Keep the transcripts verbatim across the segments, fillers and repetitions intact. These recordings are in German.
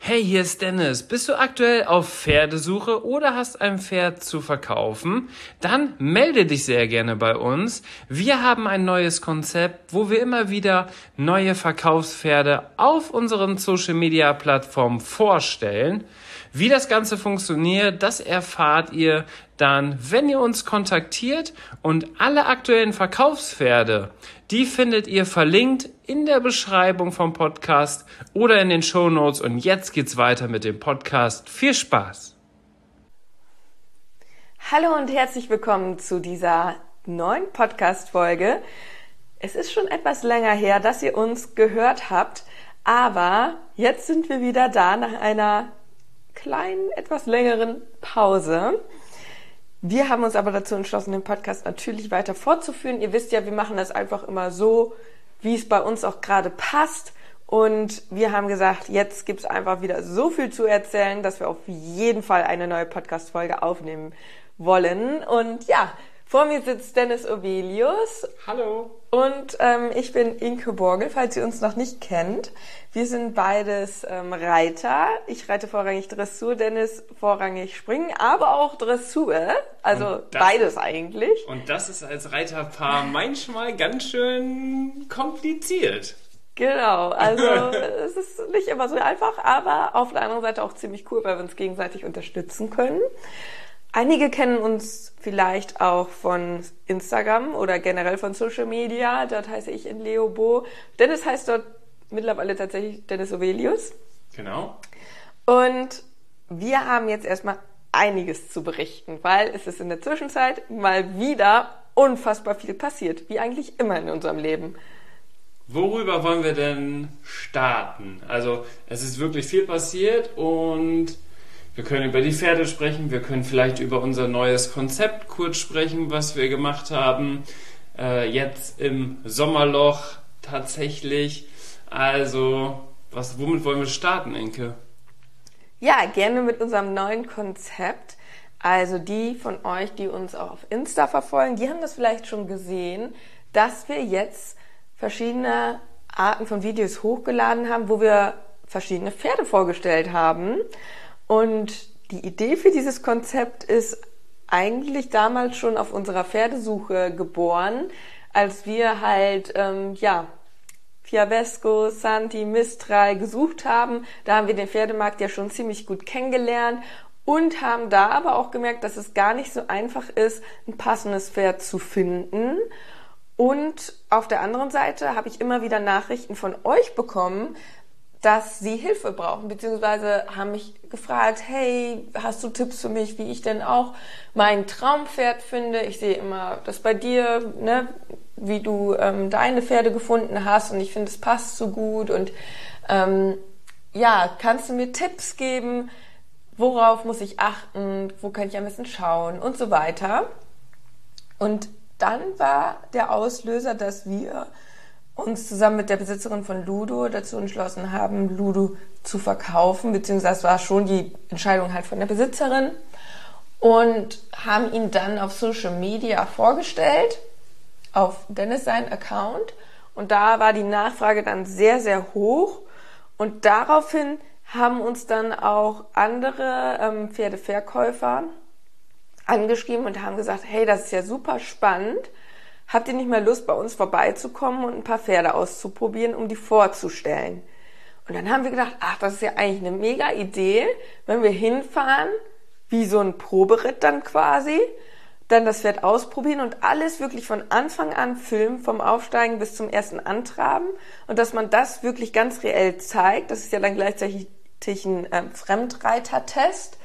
Hey, hier ist Dennis. Bist du aktuell auf Pferdesuche oder hast ein Pferd zu verkaufen? Dann melde dich sehr gerne bei uns. Wir haben ein neues Konzept, wo wir immer wieder neue Verkaufspferde auf unseren Social-Media-Plattformen vorstellen. Wie das Ganze funktioniert, das erfahrt ihr dann, wenn ihr uns kontaktiert, und alle aktuellen Verkaufspferde, die findet ihr verlinkt in der Beschreibung vom Podcast oder in den Shownotes. Und jetzt geht's weiter mit dem Podcast. Viel Spaß! Hallo und herzlich willkommen zu dieser neuen Podcast-Folge. Es ist schon etwas länger her, dass ihr uns gehört habt, aber jetzt sind wir wieder da nach einer kleinen, etwas längeren Pause. Wir haben uns aber dazu entschlossen, den Podcast natürlich weiter fortzuführen. Ihr wisst ja, wir machen das einfach immer so, wie es bei uns auch gerade passt. Und wir haben gesagt, jetzt gibt es einfach wieder so viel zu erzählen, dass wir auf jeden Fall eine neue Podcast-Folge aufnehmen wollen. Und ja, vor mir sitzt Dennis Ovelius. Hallo. Und ähm, ich bin Inke Borgel, falls ihr uns noch nicht kennt. Wir sind beides ähm, Reiter. Ich reite vorrangig Dressur, Dennis vorrangig Springen, aber auch Dressur. Also beides ist, eigentlich. Und das ist als Reiterpaar manchmal ganz schön kompliziert. Genau, also es ist nicht immer so einfach, aber auf der anderen Seite auch ziemlich cool, weil wir uns gegenseitig unterstützen können. Einige kennen uns vielleicht auch von Instagram oder generell von Social Media. Dort heiße ich in Leobo. Dennis heißt dort mittlerweile tatsächlich Dennis Ovelius. Genau. Und wir haben jetzt erstmal einiges zu berichten, weil es ist in der Zwischenzeit mal wieder unfassbar viel passiert, wie eigentlich immer in unserem Leben. Worüber wollen wir denn starten? Also es ist wirklich viel passiert und wir können über die Pferde sprechen, wir können vielleicht über unser neues Konzept kurz sprechen, was wir gemacht haben, äh, jetzt im Sommerloch tatsächlich. Also, was, womit wollen wir starten, Inke? Ja, gerne mit unserem neuen Konzept. Also die von euch, die uns auch auf Insta verfolgen, die haben das vielleicht schon gesehen, dass wir jetzt verschiedene Arten von Videos hochgeladen haben, wo wir verschiedene Pferde vorgestellt haben. Und die Idee für dieses Konzept ist eigentlich damals schon auf unserer Pferdesuche geboren, als wir halt, ähm, ja, Fiabesco, Santi, Mistral gesucht haben. Da haben wir den Pferdemarkt ja schon ziemlich gut kennengelernt und haben da aber auch gemerkt, dass es gar nicht so einfach ist, ein passendes Pferd zu finden. Und auf der anderen Seite habe ich immer wieder Nachrichten von euch bekommen, dass sie Hilfe brauchen, beziehungsweise haben mich gefragt, hey, hast du Tipps für mich, wie ich denn auch mein Traumpferd finde? Ich sehe immer das bei dir, ne, wie du ähm, deine Pferde gefunden hast, und ich finde, es passt so gut. Und ähm, ja, kannst du mir Tipps geben, worauf muss ich achten, wo kann ich am besten schauen und so weiter. Und dann war der Auslöser, dass wir uns zusammen mit der Besitzerin von Ludo dazu entschlossen haben, Ludo zu verkaufen, beziehungsweise es war schon die Entscheidung halt von der Besitzerin, und haben ihn dann auf Social Media vorgestellt, auf Dennis seinen Account, und da war die Nachfrage dann sehr, sehr hoch, und daraufhin haben uns dann auch andere ähm, Pferdeverkäufer angeschrieben und haben gesagt, hey, das ist ja super spannend, habt ihr nicht mal Lust, bei uns vorbeizukommen und ein paar Pferde auszuprobieren, um die vorzustellen? Und dann haben wir gedacht, ach, das ist ja eigentlich eine mega Idee, wenn wir hinfahren, wie so ein Proberitt dann quasi, dann das Pferd ausprobieren und alles wirklich von Anfang an filmen, vom Aufsteigen bis zum ersten Antraben, und dass man das wirklich ganz reell zeigt. Das ist ja dann gleichzeitig ein ähm, Fremdreitertest,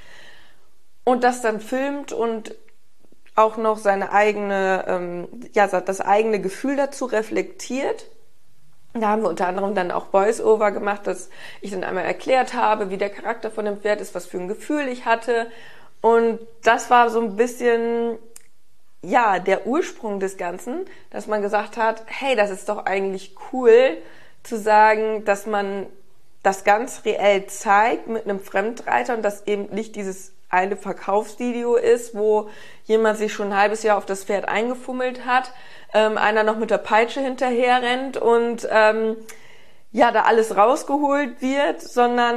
und das dann filmt und auch noch seine eigene, ähm, ja, das eigene Gefühl dazu reflektiert. Da haben wir unter anderem dann auch Voice-Over gemacht, dass ich dann einmal erklärt habe, wie der Charakter von dem Pferd ist, was für ein Gefühl ich hatte. Und das war so ein bisschen, ja, der Ursprung des Ganzen, dass man gesagt hat, hey, das ist doch eigentlich cool zu sagen, dass man das ganz reell zeigt mit einem Fremdreiter und dass eben nicht dieses eine Verkaufsvideo ist, wo jemand sich schon ein halbes Jahr auf das Pferd eingefummelt hat, ähm, einer noch mit der Peitsche hinterher rennt und ähm, ja, da alles rausgeholt wird, sondern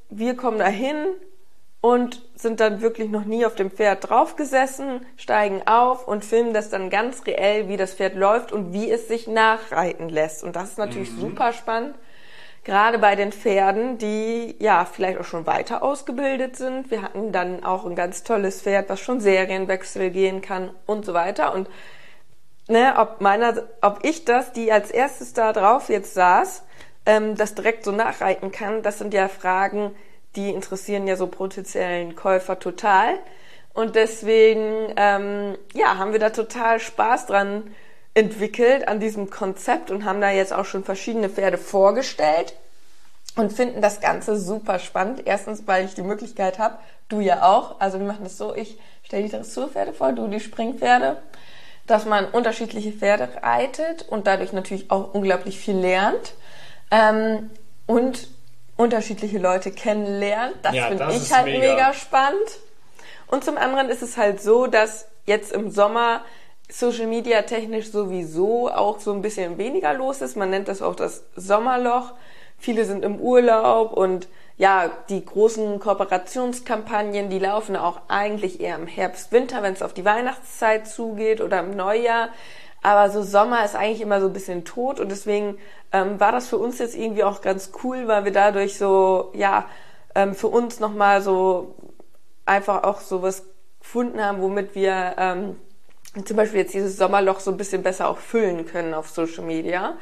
wir kommen dahin und sind dann wirklich noch nie auf dem Pferd draufgesessen, steigen auf und filmen das dann ganz reell, wie das Pferd läuft und wie es sich nachreiten lässt. Und das ist natürlich mhm. super spannend, gerade bei den Pferden, die ja vielleicht auch schon weiter ausgebildet sind. Wir hatten dann auch ein ganz tolles Pferd, was schon Serienwechsel gehen kann und so weiter. Und ne, ob meiner, ob ich das, die als erstes da drauf jetzt saß, ähm, das direkt so nachreiten kann, das sind ja Fragen, die interessieren ja so potenziellen Käufer total. Und deswegen, ähm, ja, haben wir da total Spaß dran entwickelt an diesem Konzept und haben da jetzt auch schon verschiedene Pferde vorgestellt und finden das Ganze super spannend. Erstens, weil ich die Möglichkeit habe, du ja auch, also wir machen das so, ich stelle die Dressurpferde vor, du die Springpferde, dass man unterschiedliche Pferde reitet und dadurch natürlich auch unglaublich viel lernt ähm, und unterschiedliche Leute kennenlernt. Das ja, finde ich halt mega. mega spannend. Und zum anderen ist es halt so, dass jetzt im Sommer Social Media technisch sowieso auch so ein bisschen weniger los ist. Man nennt das auch das Sommerloch. Viele sind im Urlaub und ja, die großen Kooperationskampagnen, die laufen auch eigentlich eher im Herbst, Winter, wenn es auf die Weihnachtszeit zugeht oder im Neujahr. Aber so Sommer ist eigentlich immer so ein bisschen tot und deswegen ähm, war das für uns jetzt irgendwie auch ganz cool, weil wir dadurch so, ja, ähm, für uns nochmal so einfach auch sowas gefunden haben, womit wir ähm, zum Beispiel jetzt dieses Sommerloch so ein bisschen besser auch füllen können auf Social Media.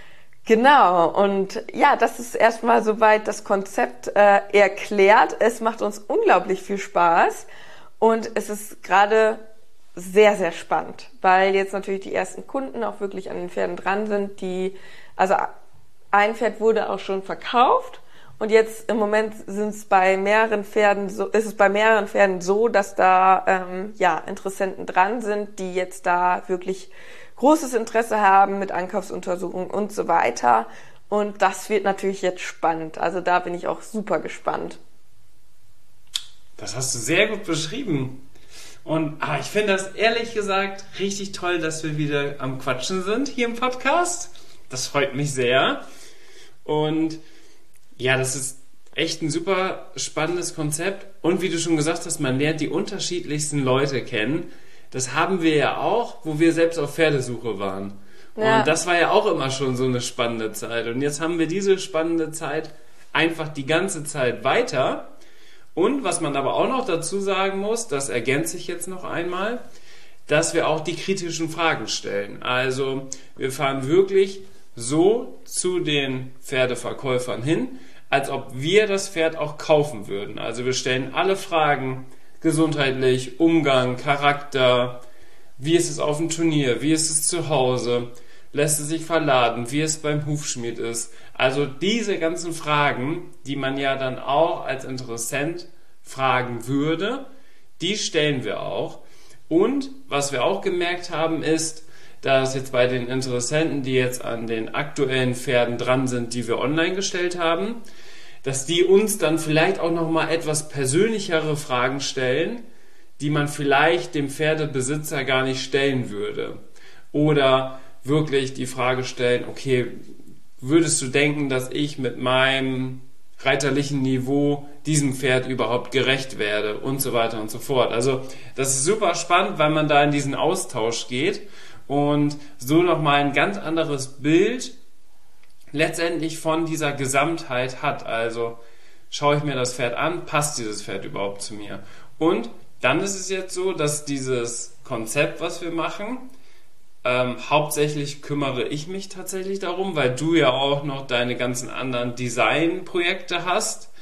Genau, und ja, das ist erstmal soweit das Konzept äh, erklärt. Es macht uns unglaublich viel Spaß und es ist gerade sehr, sehr spannend, weil jetzt natürlich die ersten Kunden auch wirklich an den Pferden dran sind, die, also ein Pferd wurde auch schon verkauft und jetzt im Moment sind es bei mehreren Pferden so, ist es bei mehreren Pferden so, dass da ähm, ja Interessenten dran sind, die jetzt da wirklich großes Interesse haben mit Ankaufsuntersuchungen und so weiter. Und das wird natürlich jetzt spannend. Also da bin ich auch super gespannt. Das hast du sehr gut beschrieben. Und ah, ich finde das ehrlich gesagt richtig toll, dass wir wieder am Quatschen sind hier im Podcast. Das freut mich sehr. Und ja, das ist echt ein super spannendes Konzept. Und wie du schon gesagt hast, man lernt die unterschiedlichsten Leute kennen. Das haben wir ja auch, wo wir selbst auf Pferdesuche waren. Ja. Und das war ja auch immer schon so eine spannende Zeit. Und jetzt haben wir diese spannende Zeit einfach die ganze Zeit weiter. Und was man aber auch noch dazu sagen muss, das ergänze ich jetzt noch einmal, dass wir auch die kritischen Fragen stellen. Also wir fahren wirklich so zu den Pferdeverkäufern hin, als ob wir das Pferd auch kaufen würden. Also wir stellen alle Fragen, gesundheitlich, Umgang, Charakter, wie ist es auf dem Turnier, wie ist es zu Hause, lässt es sich verladen, wie es beim Hufschmied ist. Also diese ganzen Fragen, die man ja dann auch als Interessent fragen würde, die stellen wir auch. Und was wir auch gemerkt haben ist, dass jetzt bei den Interessenten, die jetzt an den aktuellen Pferden dran sind, die wir online gestellt haben, dass die uns dann vielleicht auch nochmal etwas persönlichere Fragen stellen, die man vielleicht dem Pferdebesitzer gar nicht stellen würde. Oder wirklich die Frage stellen, okay, würdest du denken, dass ich mit meinem reiterlichen Niveau diesem Pferd überhaupt gerecht werde und so weiter und so fort. Also das ist super spannend, weil man da in diesen Austausch geht und so nochmal ein ganz anderes Bild letztendlich von dieser Gesamtheit hat. Also schaue ich mir das Pferd an, passt dieses Pferd überhaupt zu mir? Und dann ist es jetzt so, dass dieses Konzept, was wir machen, ähm, hauptsächlich kümmere ich mich tatsächlich darum, weil du ja auch noch deine ganzen anderen Designprojekte hast.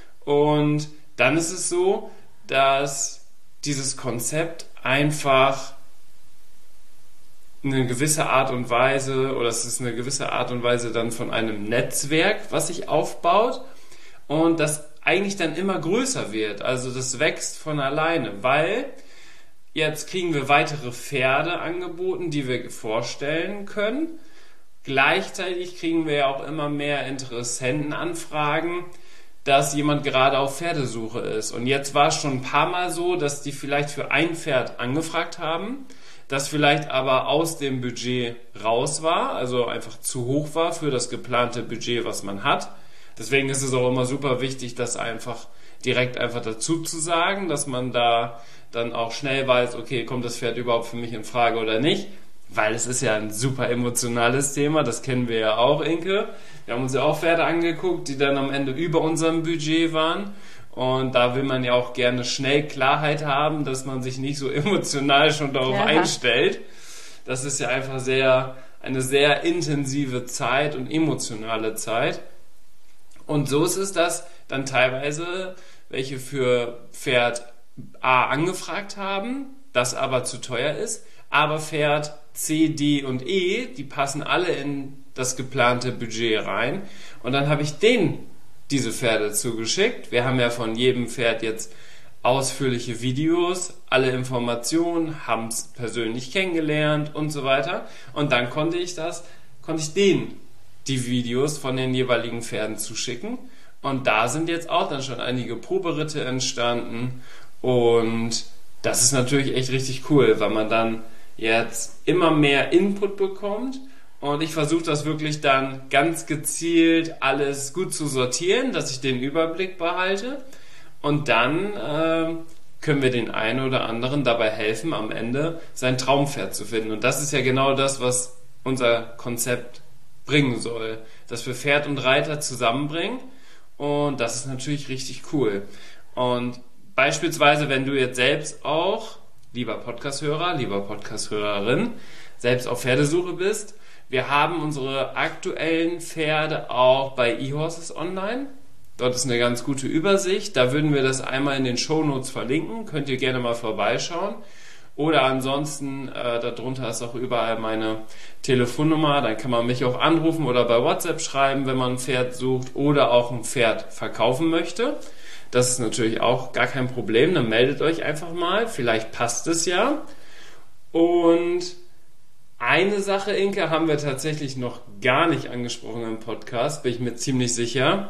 Und dann ist es so, dass dieses Konzept einfach eine gewisse Art und Weise, oder es ist eine gewisse Art und Weise dann von einem Netzwerk, was sich aufbaut und das eigentlich dann immer größer wird. Also das wächst von alleine, weil jetzt kriegen wir weitere Pferde angeboten, die wir vorstellen können. Gleichzeitig kriegen wir ja auch immer mehr Interessentenanfragen, dass jemand gerade auf Pferdesuche ist. Und jetzt war es schon ein paar Mal so, dass die vielleicht für ein Pferd angefragt haben, das vielleicht aber aus dem Budget raus war, also einfach zu hoch war für das geplante Budget, was man hat. Deswegen ist es auch immer super wichtig, das einfach direkt einfach dazu zu sagen, dass man da dann auch schnell weiß, okay, kommt das Pferd überhaupt für mich in Frage oder nicht? Weil es ist ja ein super emotionales Thema, das kennen wir ja auch, Inke. Wir haben uns ja auch Pferde angeguckt, die dann am Ende über unserem Budget waren. Und da will man ja auch gerne schnell Klarheit haben, dass man sich nicht so emotional schon darauf ja. einstellt. Das ist ja einfach sehr, eine sehr intensive Zeit und emotionale Zeit. Und so ist es, dass dann teilweise welche für Pferd A angefragt haben, das aber zu teuer ist, aber Pferd C, D und E, die passen alle in das geplante Budget rein. Und dann habe ich denen diese Pferde zugeschickt. Wir haben ja von jedem Pferd jetzt ausführliche Videos, alle Informationen, haben es persönlich kennengelernt und so weiter. Und dann konnte ich das, konnte ich denen die Videos von den jeweiligen Pferden zuschicken. Und da sind jetzt auch dann schon einige Proberitte entstanden. Und das ist natürlich echt richtig cool, weil man dann jetzt immer mehr Input bekommt. Und ich versuche das wirklich dann ganz gezielt alles gut zu sortieren, dass ich den Überblick behalte. Und dann äh, können wir den einen oder anderen dabei helfen, am Ende sein Traumpferd zu finden. Und das ist ja genau das, was unser Konzept bringen soll. Dass wir Pferd und Reiter zusammenbringen. Und das ist natürlich richtig cool. Und beispielsweise, wenn du jetzt selbst auch, lieber Podcast-Hörer, lieber Podcast-Hörerin, selbst auf Pferdesuche bist, wir haben unsere aktuellen Pferde auch bei eHorses online. Dort ist eine ganz gute Übersicht. Da würden wir das einmal in den Shownotes verlinken. Könnt ihr gerne mal vorbeischauen. Oder ansonsten, äh, darunter ist auch überall meine Telefonnummer. Dann kann man mich auch anrufen oder bei WhatsApp schreiben, wenn man ein Pferd sucht oder auch ein Pferd verkaufen möchte. Das ist natürlich auch gar kein Problem. Dann meldet euch einfach mal. Vielleicht passt es ja. Und eine Sache, Inke, haben wir tatsächlich noch gar nicht angesprochen im Podcast, bin ich mir ziemlich sicher.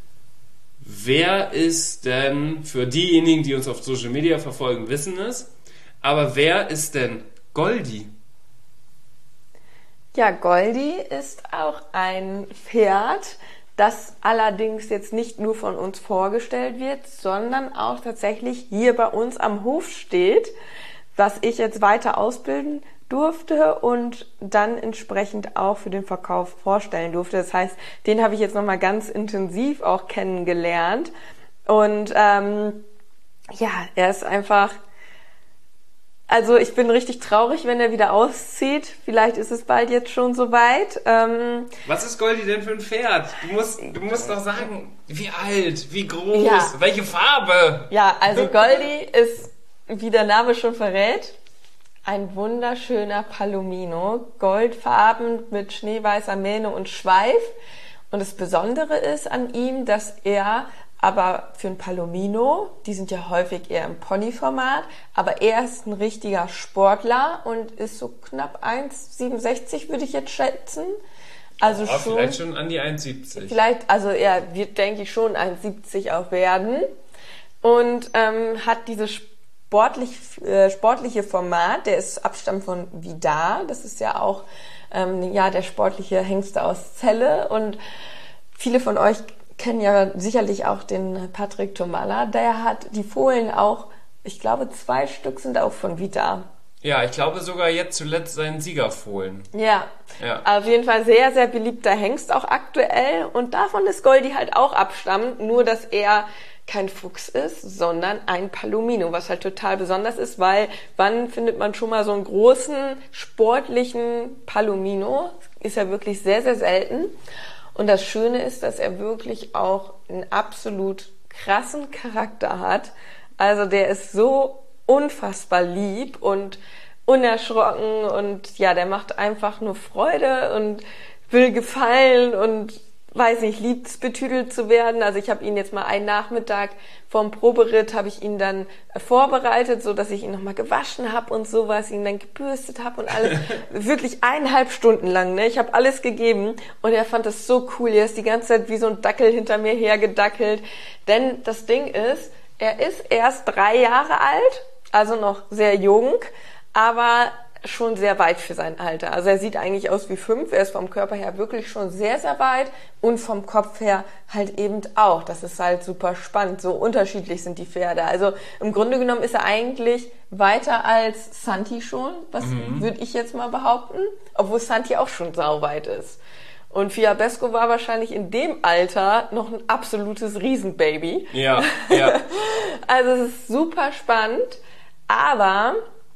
Wer ist denn, für diejenigen, die uns auf Social Media verfolgen, wissen es, aber wer ist denn Goldi? Ja, Goldi ist auch ein Pferd, das allerdings jetzt nicht nur von uns vorgestellt wird, sondern auch tatsächlich hier bei uns am Hof steht, was ich jetzt weiter ausbilden durfte und dann entsprechend auch für den Verkauf vorstellen durfte. Das heißt, den habe ich jetzt nochmal ganz intensiv auch kennengelernt. Und ähm, ja, er ist einfach... Also ich bin richtig traurig, wenn er wieder auszieht. Vielleicht ist es bald jetzt schon soweit. Ähm, Was ist Goldi denn für ein Pferd? Du musst, du musst doch sagen, wie alt, wie groß, ja. welche Farbe. Ja, also Goldi ist, wie der Name schon verrät, ein wunderschöner Palomino, goldfarben mit schneeweißer Mähne und Schweif. Und das Besondere ist an ihm, dass er aber für ein Palomino, die sind ja häufig eher im Ponyformat, aber er ist ein richtiger Sportler und ist so knapp eins Komma siebenundsechzig, würde ich jetzt schätzen. Also ja, schon, vielleicht schon an die eins Komma siebzig. Vielleicht, also er wird, denke ich, schon eins Komma siebzig auch werden. Und ähm, hat dieses sportlich, äh, sportliche Format, der ist Abstamm von Vidar, das ist ja auch ähm, ja, der sportliche Hengste aus Celle. Und viele von euch kennen ja sicherlich auch den Patrick Tomalla, der hat die Fohlen auch, ich glaube zwei Stück sind auch von Vidar. Ja, ich glaube sogar jetzt zuletzt seinen Siegerfohlen. Ja, ja, auf jeden Fall sehr, sehr beliebter Hengst auch aktuell und davon ist Goldi halt auch Abstamm, nur dass er kein Fuchs ist, sondern ein Palomino, was halt total besonders ist, weil wann findet man schon mal so einen großen, sportlichen Palomino? Ist ja wirklich sehr, sehr selten. Und das Schöne ist, dass er wirklich auch einen absolut krassen Charakter hat. Also der ist so unfassbar lieb und unerschrocken und ja, der macht einfach nur Freude und will gefallen und weiß nicht, liebt es, betüdelt zu werden. Also ich habe ihn jetzt mal einen Nachmittag vorm Proberitt, habe ich ihn dann vorbereitet, so dass ich ihn nochmal gewaschen habe und sowas, ihn dann gebürstet habe und alles. Wirklich eineinhalb Stunden lang, ne? Ich habe alles gegeben und er fand das so cool. Er ist die ganze Zeit wie so ein Dackel hinter mir hergedackelt. Denn das Ding ist, er ist erst drei Jahre alt, also noch sehr jung, aber schon sehr weit für sein Alter. Also er sieht eigentlich aus wie fünf, er ist vom Körper her wirklich schon sehr, sehr weit und vom Kopf her halt eben auch. Das ist halt super spannend, so unterschiedlich sind die Pferde. Also im Grunde genommen ist er eigentlich weiter als Santi schon, was mhm. würde ich jetzt mal behaupten, obwohl Santi auch schon sauweit ist. Und Fiabesco war wahrscheinlich in dem Alter noch ein absolutes Riesenbaby. Ja, ja. Also es ist super spannend, aber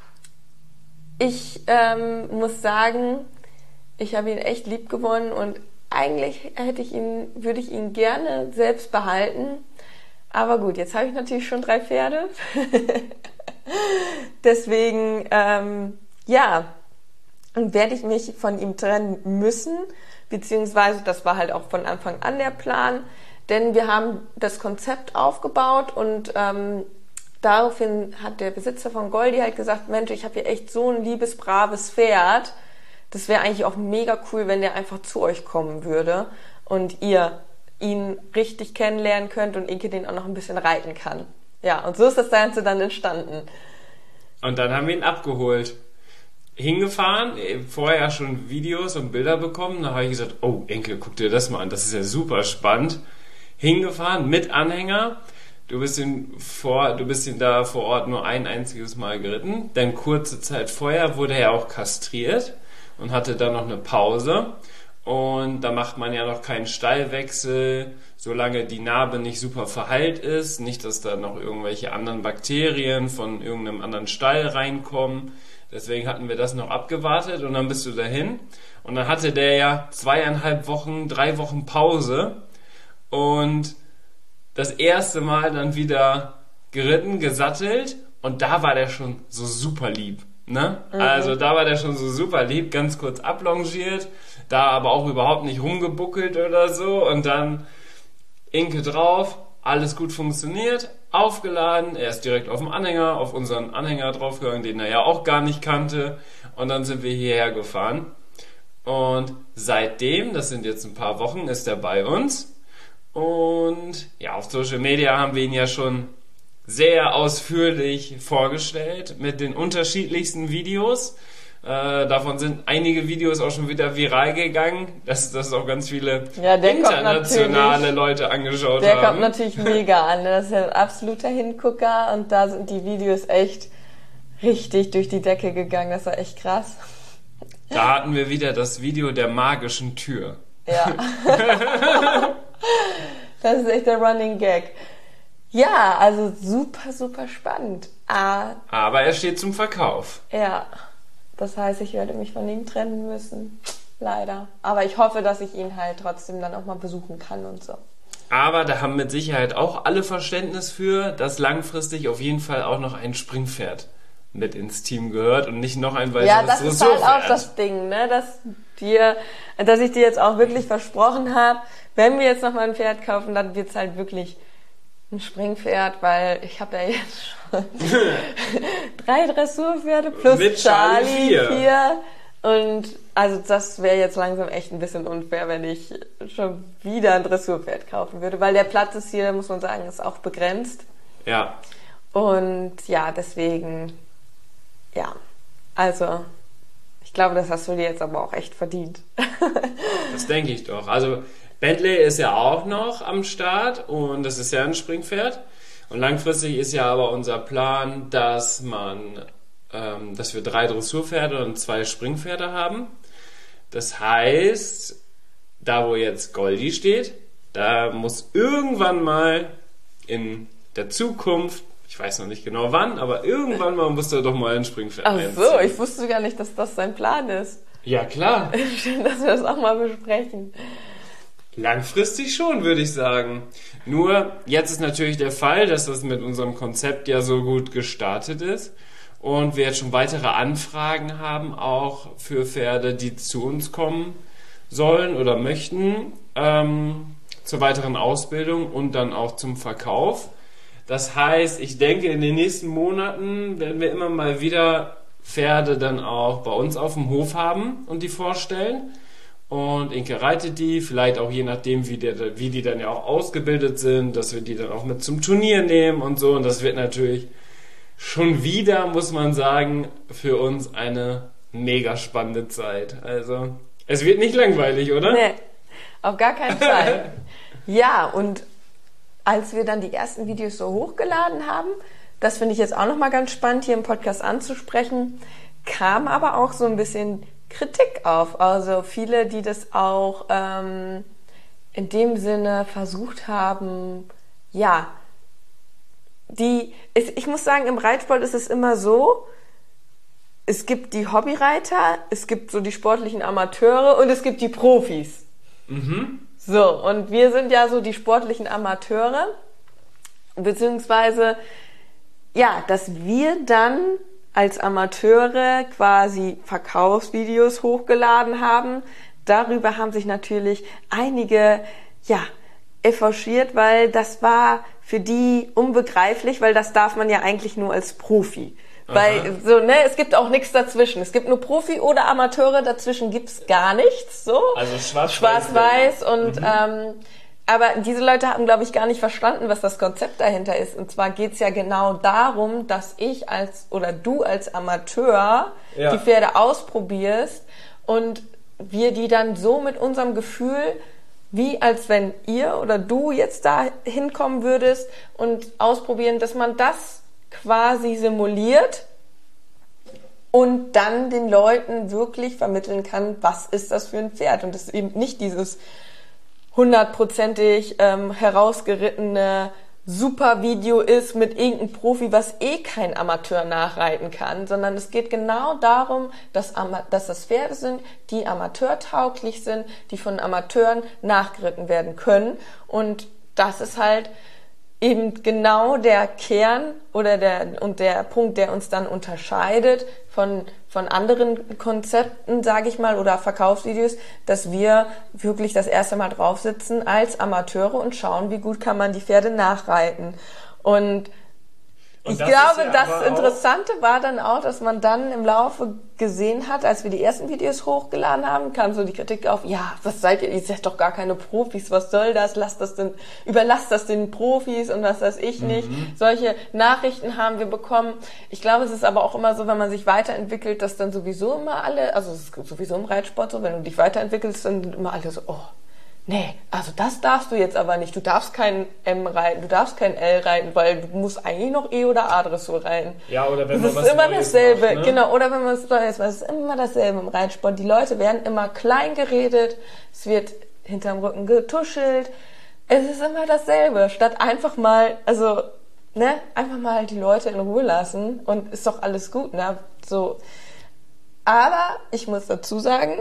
ich ähm, muss sagen, ich habe ihn echt lieb gewonnen und eigentlich hätte ich ihn, würde ich ihn gerne selbst behalten. Aber gut, jetzt habe ich natürlich schon drei Pferde. Deswegen, ähm, ja, werde ich mich von ihm trennen müssen, beziehungsweise das war halt auch von Anfang an der Plan, denn wir haben das Konzept aufgebaut und ähm, daraufhin hat der Besitzer von Goldi halt gesagt, Mensch, ich habe hier echt so ein liebes, braves Pferd. Das wäre eigentlich auch mega cool, wenn der einfach zu euch kommen würde und ihr ihn richtig kennenlernen könnt und Inke den auch noch ein bisschen reiten kann. Ja, und so ist das Ganze dann entstanden. Und dann haben wir ihn abgeholt. Hingefahren, vorher schon Videos und Bilder bekommen. Da habe ich gesagt, oh Inke, guck dir das mal an, das ist ja super spannend. Hingefahren mit Anhänger. Du bist ihn vor, du bist ihn da vor Ort nur ein einziges Mal geritten. Denn kurze Zeit vorher wurde er auch kastriert und hatte dann noch eine Pause. Und da macht man ja noch keinen Stallwechsel, solange die Narbe nicht super verheilt ist. Nicht, dass da noch irgendwelche anderen Bakterien von irgendeinem anderen Stall reinkommen. Deswegen hatten wir das noch abgewartet und dann bist du dahin. Und dann hatte der ja zweieinhalb Wochen, drei Wochen Pause. Und das erste Mal dann wieder geritten, gesattelt und da war der schon so super lieb, ne? Mhm. Also da war der schon so super lieb, ganz kurz ablongiert, da aber auch überhaupt nicht rumgebuckelt oder so und dann Inke drauf, alles gut funktioniert, aufgeladen, er ist direkt auf dem Anhänger, auf unseren Anhänger draufgegangen, den er ja auch gar nicht kannte und dann sind wir hierher gefahren und seitdem, das sind jetzt ein paar Wochen, ist er bei uns. Und ja, auf Social Media haben wir ihn ja schon sehr ausführlich vorgestellt mit den unterschiedlichsten Videos. Äh, davon sind einige Videos auch schon wieder viral gegangen, dass das auch ganz viele ja, internationale Leute angeschaut der haben. Der kommt natürlich mega an. Das ist ja ein absoluter Hingucker und da sind die Videos echt richtig durch die Decke gegangen. Das war echt krass. Da hatten wir wieder das Video der magischen Tür. Ja. Das ist echt der Running Gag. Ja, also super, super spannend. Ah, aber er steht zum Verkauf. Ja, das heißt, ich werde mich von ihm trennen müssen. Leider. Aber ich hoffe, dass ich ihn halt trotzdem dann auch mal besuchen kann und so. Aber da haben mit Sicherheit auch alle Verständnis für, dass langfristig auf jeden Fall auch noch ein Springpferd mit ins Team gehört und nicht noch ein weiteres Ja, das ist halt Dressurpferd. auch das Ding, ne, dass dir, dass ich dir jetzt auch wirklich versprochen habe, wenn wir jetzt noch mal ein Pferd kaufen, dann wird's halt wirklich ein Springpferd, weil ich habe ja jetzt schon drei Dressurpferde plus mit Charlie, Charlie vier. vier. Und also das wäre jetzt langsam echt ein bisschen unfair, wenn ich schon wieder ein Dressurpferd kaufen würde, weil der Platz ist hier, muss man sagen, ist auch begrenzt. Ja. Und ja, deswegen, ja, also ich glaube, das hast du dir jetzt aber auch echt verdient. Das denke ich doch. Also Bentley ist ja auch noch am Start und das ist ja ein Springpferd. Und langfristig ist ja aber unser Plan, dass man, ähm, dass wir drei Dressurpferde und zwei Springpferde haben. Das heißt, da wo jetzt Goldi steht, da muss irgendwann mal in der Zukunft, ich weiß noch nicht genau wann, aber irgendwann mal muss da doch mal ein Springpferd Ach einziehen. so, ich wusste gar nicht, dass das sein Plan ist. Ja, klar. Schön, dass wir das auch mal besprechen. Langfristig schon, würde ich sagen. Nur, jetzt ist natürlich der Fall, dass das mit unserem Konzept ja so gut gestartet ist und wir jetzt schon weitere Anfragen haben, auch für Pferde, die zu uns kommen sollen oder möchten, ähm, zur weiteren Ausbildung und dann auch zum Verkauf. Das heißt, ich denke, in den nächsten Monaten werden wir immer mal wieder Pferde dann auch bei uns auf dem Hof haben und die vorstellen. Und Inke reitet die, vielleicht auch je nachdem, wie, der, wie die dann ja auch ausgebildet sind, dass wir die dann auch mit zum Turnier nehmen und so. Und das wird natürlich schon wieder, muss man sagen, für uns eine mega spannende Zeit. Also, es wird nicht langweilig, oder? Nee, auf gar keinen Fall. Ja, und als wir dann die ersten Videos so hochgeladen haben, das finde ich jetzt auch nochmal ganz spannend, hier im Podcast anzusprechen, kam aber auch so ein bisschen Kritik auf. Also viele, die das auch ähm, in dem Sinne versucht haben, ja, die, ich muss sagen, im Reitsport ist es immer so, es gibt die Hobbyreiter, es gibt so die sportlichen Amateure und es gibt die Profis. Mhm. So, und wir sind ja so die sportlichen Amateure, beziehungsweise, ja, dass wir dann als Amateure quasi Verkaufsvideos hochgeladen haben. Darüber haben sich natürlich einige, ja, echauffiert, weil das war für die unbegreiflich, weil das darf man ja eigentlich nur als Profi. Aha. Weil so, ne, es gibt auch nichts dazwischen. Es gibt nur Profi oder Amateure, dazwischen gibt's gar nichts. So. Also schwarz-weiß. Schwarz-weiß und mhm. ähm, aber diese Leute haben, glaube ich, gar nicht verstanden, was das Konzept dahinter ist. Und zwar geht's ja genau darum, dass ich als oder du als Amateur ja. die Pferde ausprobierst und wir die dann so mit unserem Gefühl, wie als wenn ihr oder du jetzt da hinkommen würdest und ausprobieren, dass man das quasi simuliert und dann den Leuten wirklich vermitteln kann, was ist das für ein Pferd. Und es ist eben nicht dieses hundertprozentig ähm, herausgerittene Super-Video ist mit irgendeinem Profi, was eh kein Amateur nachreiten kann, sondern es geht genau darum, dass, Ama- dass das Pferde sind, die amateurtauglich sind, die von Amateuren nachgeritten werden können. Und das ist halt eben genau der Kern oder der und der Punkt, der uns dann unterscheidet von von anderen Konzepten, sage ich mal, oder Verkaufsvideos, dass wir wirklich das erste Mal drauf sitzen als Amateure und schauen, wie gut kann man die Pferde nachreiten. Und Und ich das glaube, ja das Interessante war dann auch, dass man dann im Laufe gesehen hat, als wir die ersten Videos hochgeladen haben, kam so die Kritik auf, ja, was seid ihr, ihr seid doch gar keine Profis, was soll das, lasst das denn, überlasst das den Profis und was weiß ich nicht. Mhm. Solche Nachrichten haben wir bekommen. Ich glaube, es ist aber auch immer so, wenn man sich weiterentwickelt, dass dann sowieso immer alle, also es ist sowieso im Reitsport so, wenn du dich weiterentwickelst, dann sind immer alle so, oh, nee, also das darfst du jetzt aber nicht. Du darfst kein M reiten, du darfst kein L reiten, weil du musst eigentlich noch E oder A Dressur reiten. Ja, oder wenn das man ist was immer Neues dasselbe, macht, ne? Genau, oder wenn man was Neues macht, es ist immer dasselbe im Reitsport. Die Leute werden immer klein geredet, es wird hinterm Rücken getuschelt. Es ist immer dasselbe, statt einfach mal, also, ne, einfach mal die Leute in Ruhe lassen und ist doch alles gut, ne, so. Aber ich muss dazu sagen,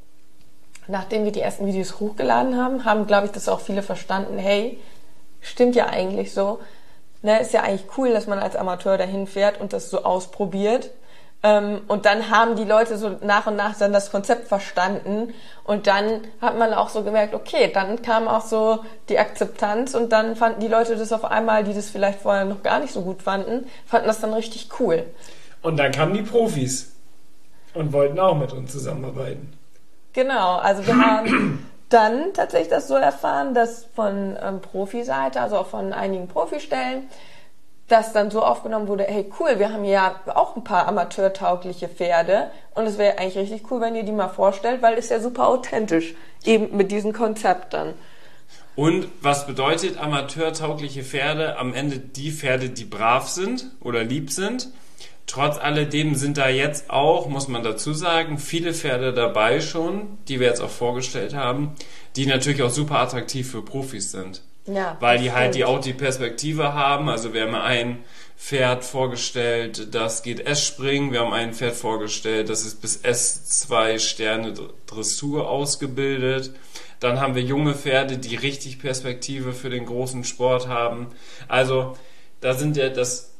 nachdem wir die ersten Videos hochgeladen haben, haben, glaube ich, das auch viele verstanden, hey, stimmt ja eigentlich so. Ne, ist ja eigentlich cool, dass man als Amateur dahin fährt und das so ausprobiert. Ähm, und dann haben die Leute so nach und nach dann das Konzept verstanden. Und dann hat man auch so gemerkt, okay, dann kam auch so die Akzeptanz und dann fanden die Leute das auf einmal, die das vielleicht vorher noch gar nicht so gut fanden, fanden das dann richtig cool. Und dann kamen die Profis und wollten auch mit uns zusammenarbeiten. Genau, also wir haben dann tatsächlich das so erfahren, dass von ähm, Profiseite, also auch von einigen Profistellen, das dann so aufgenommen wurde, hey cool, wir haben ja auch ein paar amateurtaugliche Pferde und es wäre eigentlich richtig cool, wenn ihr die mal vorstellt, weil es ja super authentisch, eben mit diesen Konzepten. Und was bedeutet amateurtaugliche Pferde? Am Ende die Pferde, die brav sind oder lieb sind. Trotz alledem sind da jetzt auch, muss man dazu sagen, viele Pferde dabei schon, die wir jetzt auch vorgestellt haben, die natürlich auch super attraktiv für Profis sind. Ja, weil die halt die auch die Perspektive haben. Also wir haben ein Pferd vorgestellt, das geht S-Springen. Wir haben ein Pferd vorgestellt, das ist bis S zwei Sterne Dressur ausgebildet. Dann haben wir junge Pferde, die richtig Perspektive für den großen Sport haben. Also da sind ja, das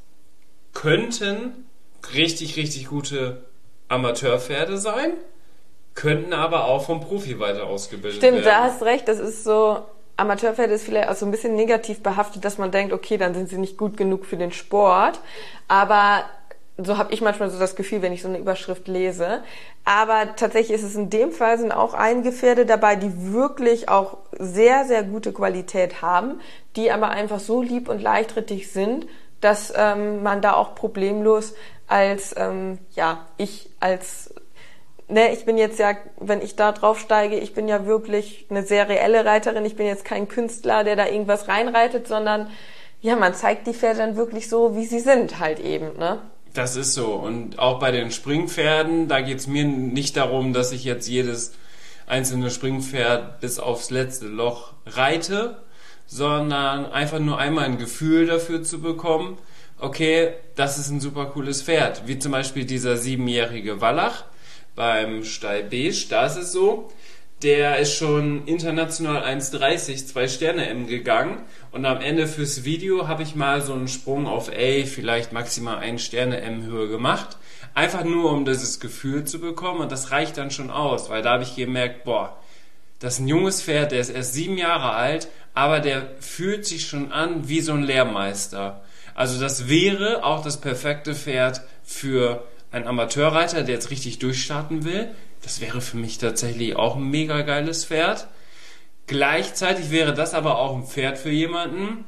könnten richtig, richtig gute Amateurpferde sein, könnten aber auch vom Profi weiter ausgebildet Stimmt, werden. Stimmt, da hast recht, das ist so, Amateurpferde ist vielleicht auch so ein bisschen negativ behaftet, dass man denkt, okay, dann sind sie nicht gut genug für den Sport, aber so habe ich manchmal so das Gefühl, wenn ich so eine Überschrift lese. Aber tatsächlich ist es in dem Fall, sind auch einige Pferde dabei, die wirklich auch sehr, sehr gute Qualität haben, die aber einfach so lieb und leichtrittig sind, dass ähm, man da auch problemlos als, ähm, ja, ich als, ne, ich bin jetzt ja, wenn ich da drauf steige, ich bin ja wirklich eine sehr reelle Reiterin, ich bin jetzt kein Künstler, der da irgendwas reinreitet, sondern ja, man zeigt die Pferde dann wirklich so, wie sie sind halt eben, ne? Das ist so. Und auch bei den Springpferden, da geht es mir nicht darum, dass ich jetzt jedes einzelne Springpferd bis aufs letzte Loch reite, sondern einfach nur einmal ein Gefühl dafür zu bekommen, okay, das ist ein super cooles Pferd. Wie zum Beispiel dieser siebenjährige Wallach beim Stall Beige, da ist es so, der ist schon international eins dreißig, zwei Sterne M gegangen und am Ende fürs Video habe ich mal so einen Sprung auf A, vielleicht maximal ein Sterne M Höhe gemacht. Einfach nur, um dieses Gefühl zu bekommen und das reicht dann schon aus, weil da habe ich gemerkt, boah, das ist ein junges Pferd, der ist erst sieben Jahre alt, aber der fühlt sich schon an wie so ein Lehrmeister. Also das wäre auch das perfekte Pferd für einen Amateurreiter, der jetzt richtig durchstarten will. Das wäre für mich tatsächlich auch ein mega geiles Pferd. Gleichzeitig wäre das aber auch ein Pferd für jemanden,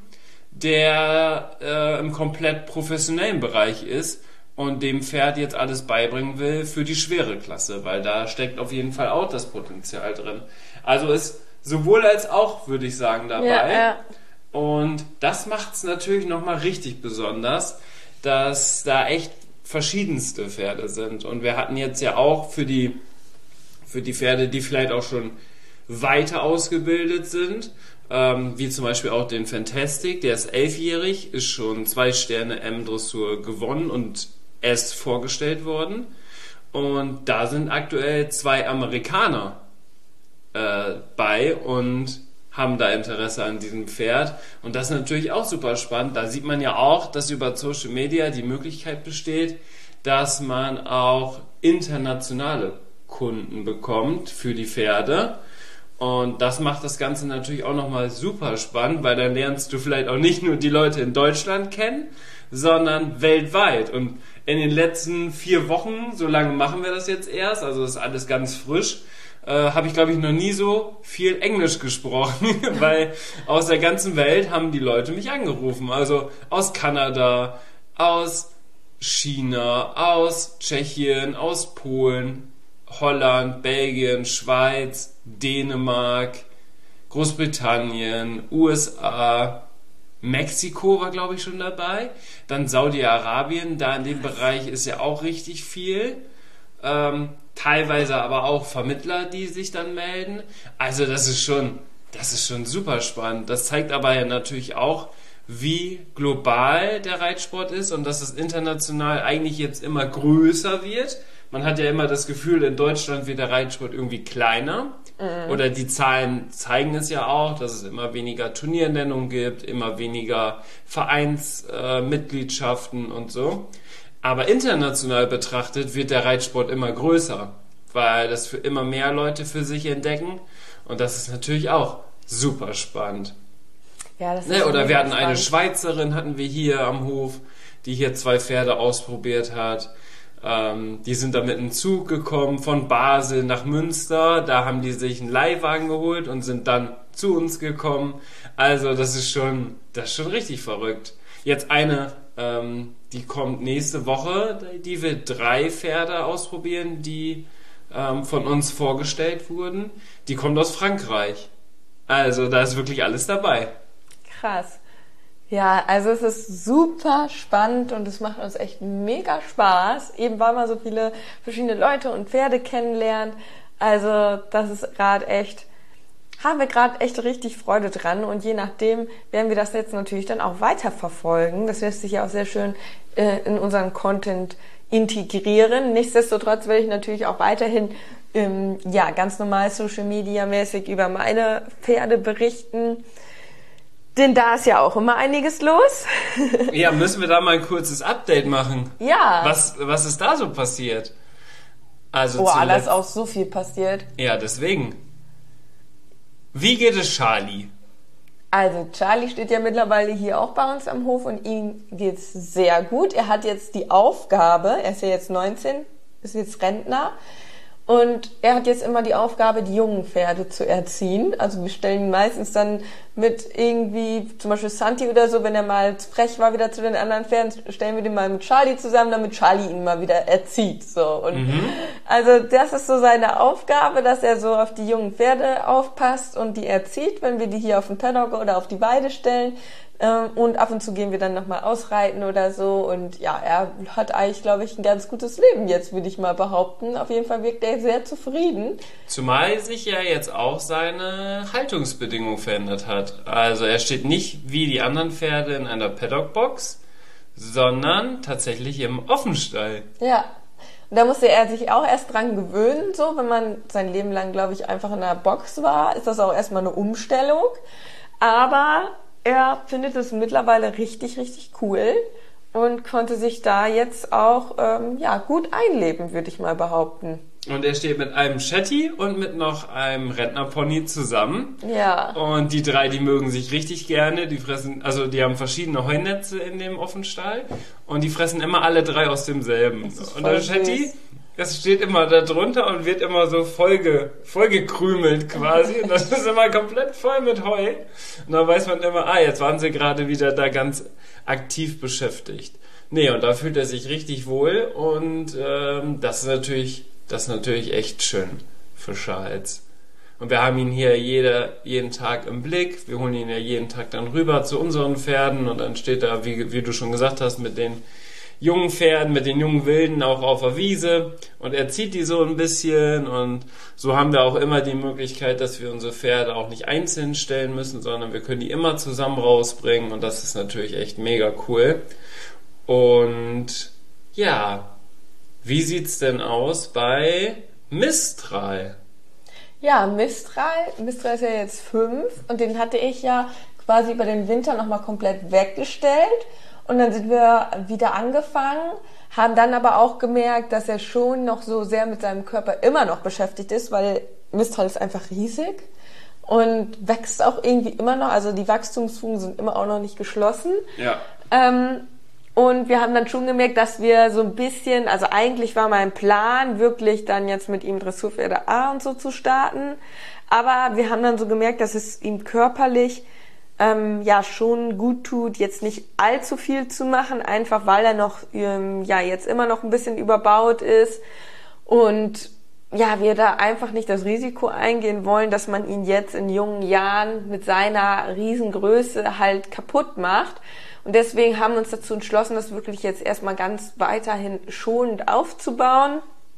der äh, im komplett professionellen Bereich ist und dem Pferd jetzt alles beibringen will für die schwere Klasse, weil da steckt auf jeden Fall auch das Potenzial drin. Also ist sowohl als auch, würde ich sagen, dabei. Ja, ja. Und das macht es natürlich nochmal richtig besonders, dass da echt verschiedenste Pferde sind. Und wir hatten jetzt ja auch für die, für die Pferde, die vielleicht auch schon weiter ausgebildet sind, ähm, wie zum Beispiel auch den Fantastic, der ist elfjährig, ist schon zwei Sterne M-Dressur gewonnen und erst vorgestellt worden. Und da sind aktuell zwei Amerikaner äh, bei und haben da Interesse an diesem Pferd. Und das ist natürlich auch super spannend. Da sieht man ja auch, dass über Social Media die Möglichkeit besteht, dass man auch internationale Kunden bekommt für die Pferde. Und das macht das Ganze natürlich auch nochmal super spannend, weil dann lernst du vielleicht auch nicht nur die Leute in Deutschland kennen, sondern weltweit. Und in den letzten vier Wochen, so lange machen wir das jetzt erst, also das ist alles ganz frisch, äh, habe ich, glaube ich, noch nie so viel Englisch gesprochen, weil aus der ganzen Welt haben die Leute mich angerufen. Also aus Kanada, aus China, aus Tschechien, aus Polen, Holland, Belgien, Schweiz, Dänemark, Großbritannien, U S A, Mexiko war, glaube ich, schon dabei. Dann Saudi-Arabien, da in dem Bereich ist ja auch richtig viel. Ähm, teilweise aber auch Vermittler, die sich dann melden. Also das ist schon, das ist schon super spannend. Das zeigt aber ja natürlich auch, wie global der Reitsport ist und dass es international eigentlich jetzt immer größer wird. Man hat ja immer das Gefühl, in Deutschland wird der Reitsport irgendwie kleiner. Mhm. Oder die Zahlen zeigen es ja auch, dass es immer weniger Turniernennungen gibt, immer weniger Vereinsmitgliedschaften äh, und so. Aber international betrachtet wird der Reitsport immer größer, weil das für immer mehr Leute für sich entdecken. Und das ist natürlich auch super spannend. Ja, das ist ne, oder wir hatten spannend. eine Schweizerin, hatten wir hier am Hof, die hier zwei Pferde ausprobiert hat. Ähm, die sind da mit einem Zug gekommen von Basel nach Münster. Da haben die sich einen Leihwagen geholt und sind dann zu uns gekommen. Also das ist schon, das ist schon richtig verrückt. Jetzt eine, ähm, die kommt nächste Woche, die wird drei Pferde ausprobieren, die ähm, von uns vorgestellt wurden. Die kommt aus Frankreich. Also da ist wirklich alles dabei. Krass. Ja, also es ist super spannend und es macht uns echt mega Spaß, eben weil man so viele verschiedene Leute und Pferde kennenlernt. Also das ist gerade echt, haben wir gerade echt richtig Freude dran und je nachdem werden wir das jetzt natürlich dann auch weiterverfolgen. Das lässt sich ja auch sehr schön äh, in unseren Content integrieren. Nichtsdestotrotz will ich natürlich auch weiterhin ähm, ja ganz normal Social Media mäßig über meine Pferde berichten. Denn da ist ja auch immer einiges los. Ja, müssen wir da mal ein kurzes Update machen? Ja. Was, was ist da so passiert? Also Boah, da zuletzt- ist auch so viel passiert. Ja, deswegen. Wie geht es Charlie? Also Charlie steht ja mittlerweile hier auch bei uns am Hof und ihm geht's sehr gut. Er hat jetzt die Aufgabe, er ist ja jetzt neunzehn, ist jetzt Rentner Und er hat jetzt immer die Aufgabe, die jungen Pferde zu erziehen. Also wir stellen ihn meistens dann mit irgendwie, zum Beispiel Santi oder so, wenn er mal frech war wieder zu den anderen Pferden, stellen wir den mal mit Charlie zusammen, damit Charlie ihn mal wieder erzieht. So. Und mhm. also das ist so seine Aufgabe, dass er so auf die jungen Pferde aufpasst und die erzieht, wenn wir die hier auf den Paddock oder auf die Weide stellen. Und ab und zu gehen wir dann nochmal ausreiten oder so. Und ja, er hat eigentlich, glaube ich, ein ganz gutes Leben jetzt, würde ich mal behaupten. Auf jeden Fall wirkt er sehr zufrieden. Zumal sich ja jetzt auch seine Haltungsbedingung verändert hat. Also er steht nicht wie die anderen Pferde in einer Paddockbox, sondern tatsächlich im Offenstall. Ja. Und da musste er sich auch erst dran gewöhnen, so. Wenn man sein Leben lang, glaube ich, einfach in einer Box war, ist das auch erstmal eine Umstellung. Aber er findet es mittlerweile richtig, richtig cool und konnte sich da jetzt auch ähm, ja, gut einleben, würde ich mal behaupten. Und er steht mit einem Shetty und mit noch einem Rentnerpony zusammen. Ja. Und die drei, die mögen sich richtig gerne. Die fressen, also die haben verschiedene Heunetze in dem Offenstall und die fressen immer alle drei aus demselben. Und der Shetty, das steht immer da drunter und wird immer so vollge, vollgekrümelt quasi. Und das ist immer komplett voll mit Heu. Und dann weiß man immer, ah, jetzt waren sie gerade wieder da ganz aktiv beschäftigt. Nee, und da fühlt er sich richtig wohl. Und ähm, das ist natürlich, das ist natürlich echt schön für Charles. Und wir haben ihn hier jeder, jeden Tag im Blick. Wir holen ihn ja jeden Tag dann rüber zu unseren Pferden. Und dann steht er, wie, wie du schon gesagt hast, mit den jungen Pferden, mit den jungen Wilden auch auf der Wiese und er zieht die so ein bisschen und so haben wir auch immer die Möglichkeit, dass wir unsere Pferde auch nicht einzeln stellen müssen, sondern wir können die immer zusammen rausbringen und das ist natürlich echt mega cool. Und ja, wie sieht's denn aus bei Mistral? Ja, Mistral, Mistral ist ja jetzt fünf und den hatte ich ja quasi über den Winter nochmal komplett weggestellt. Und dann sind wir wieder angefangen, haben dann aber auch gemerkt, dass er schon noch so sehr mit seinem Körper immer noch beschäftigt ist, weil Mistral ist einfach riesig und wächst auch irgendwie immer noch. Also die Wachstumsfugen sind immer auch noch nicht geschlossen. Ja. Ähm, und wir haben dann schon gemerkt, dass wir so ein bisschen, also eigentlich war mein Plan, wirklich dann jetzt mit ihm Dressurpferde A und so zu starten. Aber wir haben dann so gemerkt, dass es ihm körperlich Ähm, ja schon gut tut, jetzt nicht allzu viel zu machen, einfach weil er noch ähm, ja jetzt immer noch ein bisschen überbaut ist und ja wir da einfach nicht das Risiko eingehen wollen, dass man ihn jetzt in jungen Jahren mit seiner Riesengröße halt kaputt macht und deswegen haben wir uns dazu entschlossen, das wirklich jetzt erstmal ganz weiterhin schonend aufzubauen,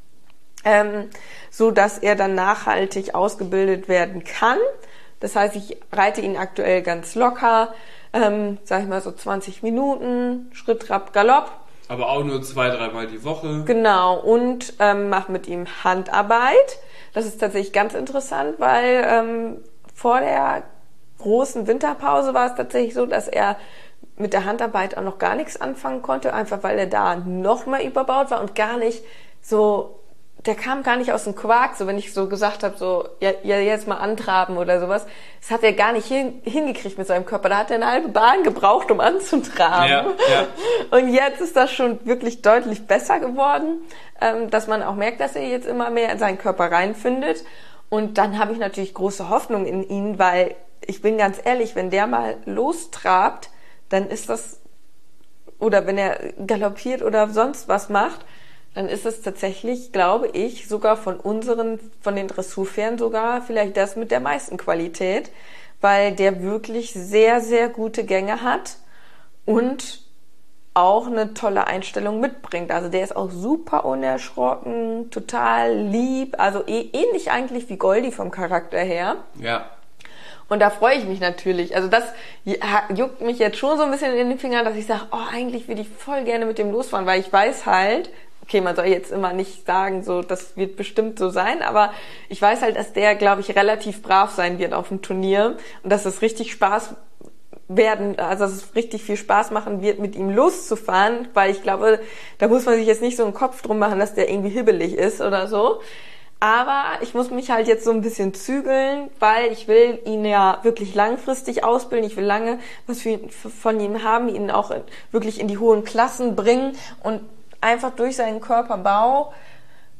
ähm, so dass er dann nachhaltig ausgebildet werden kann. Das heißt, ich reite ihn aktuell ganz locker, ähm, sag ich mal so zwanzig Minuten, Schritt, Trab, Galopp. Aber auch nur zwei, dreimal die Woche. Genau, und ähm, mache mit ihm Handarbeit. Das ist tatsächlich ganz interessant, weil ähm, vor der großen Winterpause war es tatsächlich so, dass er mit der Handarbeit auch noch gar nichts anfangen konnte, einfach weil er da noch mehr überbaut war und gar nicht so... Der kam gar nicht aus dem Quark, so wenn ich so gesagt habe, so ja, ja jetzt mal antraben oder sowas. Das hat er gar nicht hin, hingekriegt mit seinem Körper. Da hat er eine halbe Bahn gebraucht, um anzutraben. Ja, ja. Und jetzt ist das schon wirklich deutlich besser geworden, ähm, dass man auch merkt, dass er jetzt immer mehr in seinen Körper reinfindet. Und dann habe ich natürlich große Hoffnung in ihn, weil ich bin ganz ehrlich, wenn der mal lostrabt, dann ist das, oder wenn er galoppiert oder sonst was macht, dann ist es tatsächlich, glaube ich, sogar von unseren, von den Dressurpferden sogar vielleicht das mit der meisten Qualität, weil der wirklich sehr, sehr gute Gänge hat und auch eine tolle Einstellung mitbringt. Also der ist auch super unerschrocken, total lieb, also eh, ähnlich eigentlich wie Goldi vom Charakter her. Ja. Und da freue ich mich natürlich. Also das juckt mich jetzt schon so ein bisschen in den Fingern, dass ich sage, oh, eigentlich würde ich voll gerne mit dem losfahren, weil ich weiß halt, okay, man soll jetzt immer nicht sagen, so, das wird bestimmt so sein, aber ich weiß halt, dass der, glaube ich, relativ brav sein wird auf dem Turnier und dass es richtig Spaß werden, also dass es richtig viel Spaß machen wird, mit ihm loszufahren, weil ich glaube, da muss man sich jetzt nicht so einen Kopf drum machen, dass der irgendwie hibbelig ist oder so. Aber ich muss mich halt jetzt so ein bisschen zügeln, weil ich will ihn ja wirklich langfristig ausbilden. Ich will lange was für ihn, von ihm haben, ihn auch wirklich in die hohen Klassen bringen und einfach durch seinen Körperbau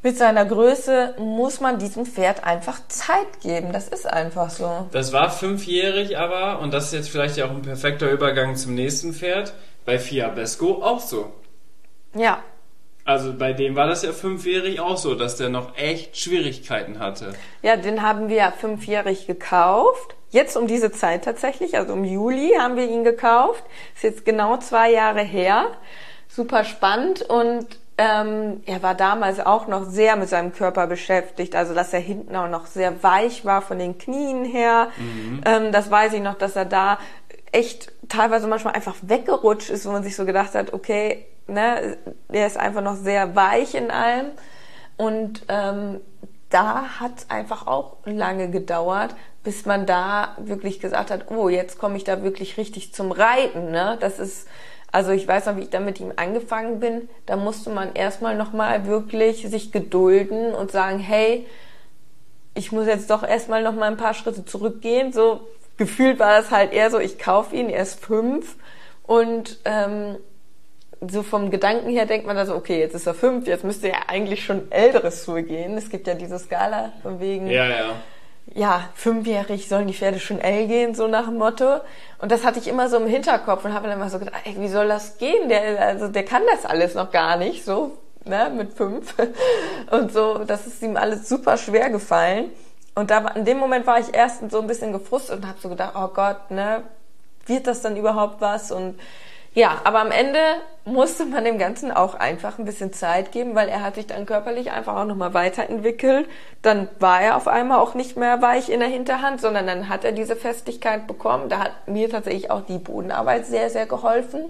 mit seiner Größe muss man diesem Pferd einfach Zeit geben. Das ist einfach so. Das war fünfjährig aber, und das ist jetzt vielleicht ja auch ein perfekter Übergang zum nächsten Pferd, bei Fiabesco auch so. Ja. Also bei dem war das ja fünfjährig auch so, dass der noch echt Schwierigkeiten hatte. Ja, den haben wir ja fünfjährig gekauft. Jetzt um diese Zeit tatsächlich, also im Juli haben wir ihn gekauft. Ist jetzt genau zwei Jahre her. Super spannend und ähm, er war damals auch noch sehr mit seinem Körper beschäftigt. Also dass er hinten auch noch sehr weich war von den Knien her. Mhm. Ähm, das weiß ich noch, dass er da echt teilweise manchmal einfach weggerutscht ist, wo man sich so gedacht hat, okay, ne, der ist einfach noch sehr weich in allem. Und ähm, da hat es einfach auch lange gedauert, bis man da wirklich gesagt hat, oh, jetzt komme ich da wirklich richtig zum Reiten. Ne? Das ist, also ich weiß noch, wie ich da mit ihm angefangen bin, da musste man erstmal nochmal wirklich sich gedulden und sagen, hey, ich muss jetzt doch erstmal noch mal ein paar Schritte zurückgehen. So gefühlt war das halt eher so, ich kaufe ihn, er ist fünf und ähm, so vom Gedanken her denkt man da so, okay, jetzt ist er fünf, jetzt müsste er eigentlich schon älteres gehen. Es gibt ja diese Skala von wegen, ja, ja. ja, fünfjährig sollen die Pferde schon L gehen, so nach dem Motto. Und das hatte ich immer so im Hinterkopf und habe dann immer so gedacht, ey, wie soll das gehen? Der, also der kann das alles noch gar nicht, so, ne, mit fünf. Und so, das ist ihm alles super schwer gefallen. Und da in dem Moment war ich erst so ein bisschen gefrustet und habe so gedacht, oh Gott, ne, wird das dann überhaupt was? Und ja, aber am Ende musste man dem Ganzen auch einfach ein bisschen Zeit geben, weil er hat sich dann körperlich einfach auch nochmal weiterentwickelt. Dann war er auf einmal auch nicht mehr weich in der Hinterhand, sondern dann hat er diese Festigkeit bekommen. Da hat mir tatsächlich auch die Bodenarbeit sehr, sehr geholfen,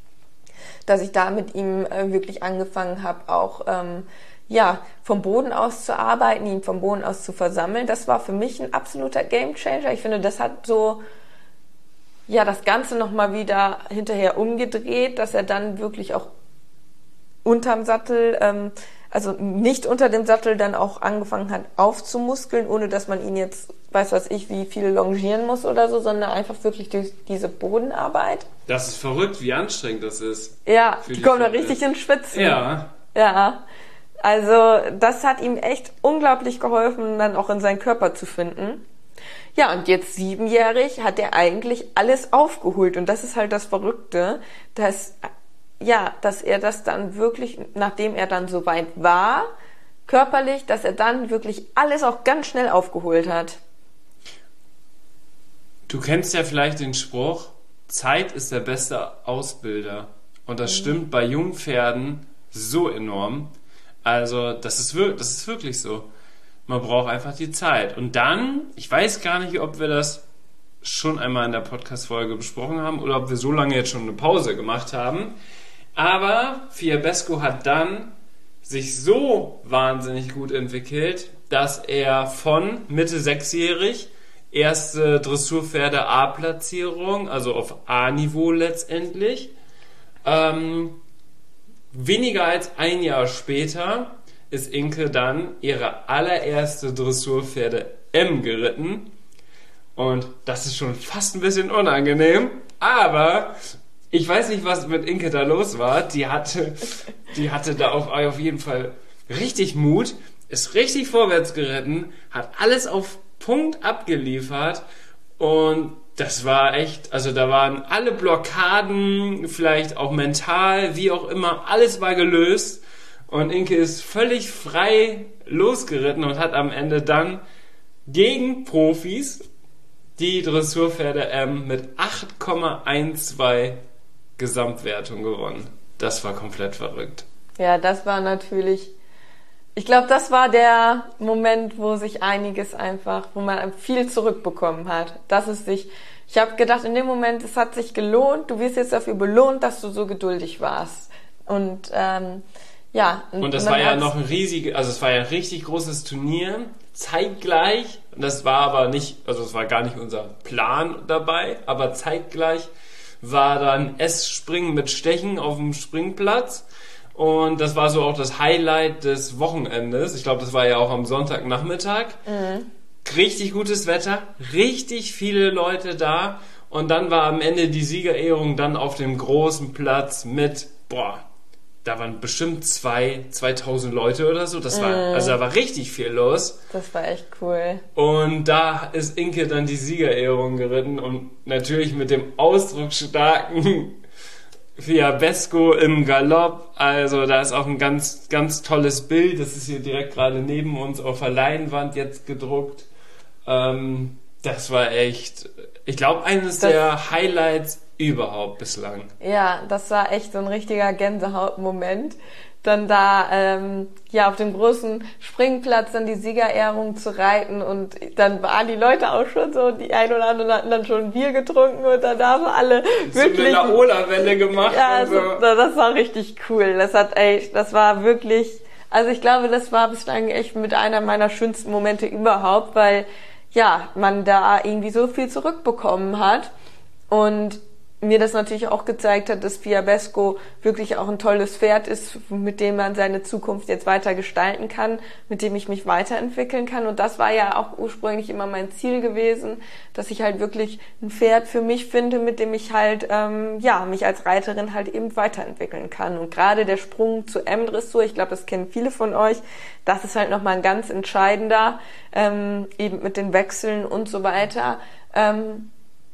dass ich da mit ihm äh, wirklich angefangen habe, auch ähm, ja vom Boden aus zu arbeiten, ihn vom Boden aus zu versammeln. Das war für mich ein absoluter Gamechanger. Ich finde, das hat so ja das Ganze nochmal wieder hinterher umgedreht, dass er dann wirklich auch unterm Sattel, ähm, also nicht unter dem Sattel, dann auch angefangen hat aufzumuskeln, ohne dass man ihn jetzt, weiß was ich, wie viel longieren muss oder so, sondern einfach wirklich durch diese Bodenarbeit. Das ist verrückt, wie anstrengend das ist. Ja, die kommen da richtig ins Schwitzen. Ja. Ja, also das hat ihm echt unglaublich geholfen, dann auch in seinen Körper zu finden. Ja, und jetzt siebenjährig hat er eigentlich alles aufgeholt. Und das ist halt das Verrückte, dass, ja, dass er das dann wirklich, nachdem er dann so weit war, körperlich, dass er dann wirklich alles auch ganz schnell aufgeholt hat. Du kennst ja vielleicht den Spruch, Zeit ist der beste Ausbilder. Und das mhm. stimmt bei jungen Pferden so enorm. Also, das ist, wir- das ist wirklich so. Man braucht einfach die Zeit. Und dann, ich weiß gar nicht, ob wir das schon einmal in der Podcast-Folge besprochen haben oder ob wir so lange jetzt schon eine Pause gemacht haben. Aber Fiabesco hat dann sich so wahnsinnig gut entwickelt, dass er von Mitte sechsjährig erste Dressurpferde A-Platzierung, also auf A-Niveau letztendlich, ähm, weniger als ein Jahr später ist Inke dann ihre allererste Dressurpferde M geritten. Und das ist schon fast ein bisschen unangenehm. Aber ich weiß nicht, was mit Inke da los war. Die hatte, die hatte da auf, auf jeden Fall richtig Mut, ist richtig vorwärts geritten, hat alles auf Punkt abgeliefert. Und das war echt, also da waren alle Blockaden, vielleicht auch mental, wie auch immer, alles war gelöst. Und Inke ist völlig frei losgeritten und hat am Ende dann gegen Profis die Dressurpferde M mit acht Komma zwölf Gesamtwertung gewonnen. Das war komplett verrückt. Ja, das war natürlich, ich glaube, das war der Moment, wo sich einiges einfach, wo man viel zurückbekommen hat. Dass es sich, ich habe gedacht, in dem Moment, es hat sich gelohnt, du wirst jetzt dafür belohnt, dass du so geduldig warst. Und ähm, ja. Und das war ja noch ein riesiges, also es war ja ein richtig großes Turnier, zeitgleich. Und das war aber nicht, also es war gar nicht unser Plan dabei, aber zeitgleich war dann S-Springen mit Stechen auf dem Springplatz. Und das war so auch das Highlight des Wochenendes. Ich glaube, das war ja auch am Sonntagnachmittag. Mhm. Richtig gutes Wetter, richtig viele Leute da. Und dann war am Ende die Siegerehrung dann auf dem großen Platz mit, boah, da waren bestimmt zwei, zweitausend Leute oder so. Das war, mm. also da war richtig viel los. Das war echt cool. Und da ist Inke dann die Siegerehrung geritten und natürlich mit dem ausdrucksstarken Fiabesco im Galopp. Also da ist auch ein ganz, ganz tolles Bild. Das ist hier direkt gerade neben uns auf der Leinwand jetzt gedruckt. Ähm, das war echt, ich glaube, eines das der Highlights überhaupt bislang. Ja, das war echt so ein richtiger Gänsehautmoment. Dann da ähm, ja auf dem großen Springplatz dann die Siegerehrung zu reiten und dann waren die Leute auch schon so, die ein oder anderen hatten dann schon Bier getrunken und dann haben alle so wirklich... So eine Ola-Welle gemacht. Ja, also, das war richtig cool. Das hat echt, das war wirklich... Also ich glaube, das war bislang echt mit einer meiner schönsten Momente überhaupt, weil ja, man da irgendwie so viel zurückbekommen hat und mir das natürlich auch gezeigt hat, dass Fiabesco wirklich auch ein tolles Pferd ist, mit dem man seine Zukunft jetzt weiter gestalten kann, mit dem ich mich weiterentwickeln kann. Und das war ja auch ursprünglich immer mein Ziel gewesen, dass ich halt wirklich ein Pferd für mich finde, mit dem ich halt ähm, ja mich als Reiterin halt eben weiterentwickeln kann. Und gerade der Sprung zu M-Dressur, ich glaube, das kennen viele von euch, das ist halt nochmal ein ganz entscheidender, ähm, eben mit den Wechseln und so weiter. Ähm,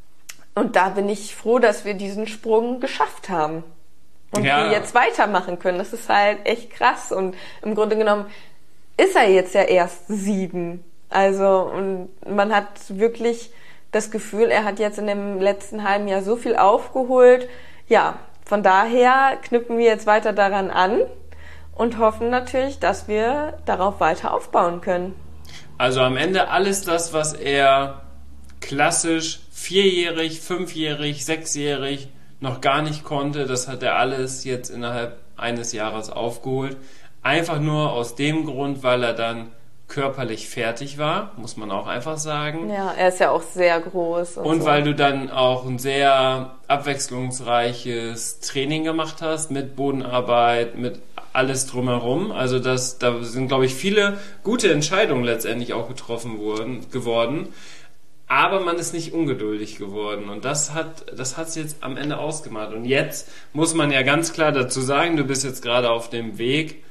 Und da bin ich froh, dass wir diesen Sprung geschafft haben. Und ja. wir jetzt weitermachen können. Das ist halt echt krass. Und im Grunde genommen ist er jetzt ja erst sieben. Also, und man hat wirklich das Gefühl, er hat jetzt in dem letzten halben Jahr so viel aufgeholt. Ja, von daher knüpfen wir jetzt weiter daran an und hoffen natürlich, dass wir darauf weiter aufbauen können. Also am Ende alles das, was er klassisch vierjährig, fünfjährig, sechsjährig noch gar nicht konnte, das hat er alles jetzt innerhalb eines Jahres aufgeholt. Einfach nur aus dem Grund, weil er dann körperlich fertig war, muss man auch einfach sagen. Ja, er ist ja auch sehr groß. Und, und so. weil du dann auch ein sehr abwechslungsreiches Training gemacht hast mit Bodenarbeit, mit alles drumherum. Also das, da sind, glaube ich, viele gute Entscheidungen letztendlich auch getroffen worden, geworden. Aber man ist nicht ungeduldig geworden und das hat das hat's jetzt am Ende ausgemacht. Und jetzt muss man ja ganz klar dazu sagen, du bist jetzt gerade auf dem Weg,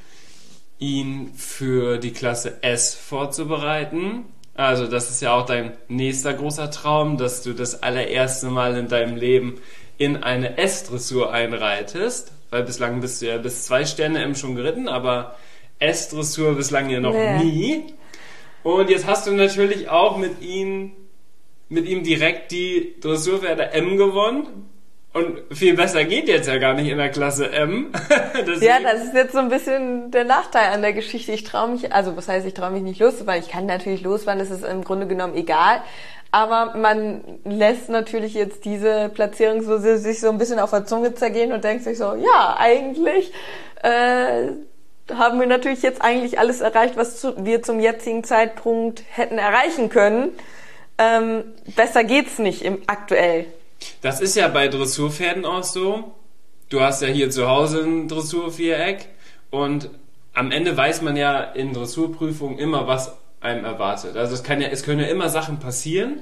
ihn für die Klasse S vorzubereiten. Also das ist ja auch dein nächster großer Traum, dass du das allererste Mal in deinem Leben in eine S-Dressur einreitest. Weil bislang bist du ja bis zwei Sterne M schon geritten, aber S-Dressur bislang ja noch nee. nie. Und jetzt hast du natürlich auch mit ihm mit ihm direkt die Dressurpferde M gewonnen. Und viel besser geht jetzt ja gar nicht in der Klasse M. Ja, das ist jetzt so ein bisschen der Nachteil an der Geschichte. Ich traue mich, also was heißt, ich traue mich nicht loszufahren. Ich kann natürlich losfahren, das ist im Grunde genommen egal. Aber man lässt natürlich jetzt diese Platzierung so sich so ein bisschen auf der Zunge zergehen und denkt sich so, ja, eigentlich äh, haben wir natürlich jetzt eigentlich alles erreicht, was zu, wir zum jetzigen Zeitpunkt hätten erreichen können. Ähm, besser geht's nicht im aktuell. Das ist ja bei Dressurpferden auch so. Du hast ja hier zu Hause ein Dressurviereck und am Ende weiß man ja in Dressurprüfungen immer, was einem erwartet. Also es kann ja, es können ja immer Sachen passieren,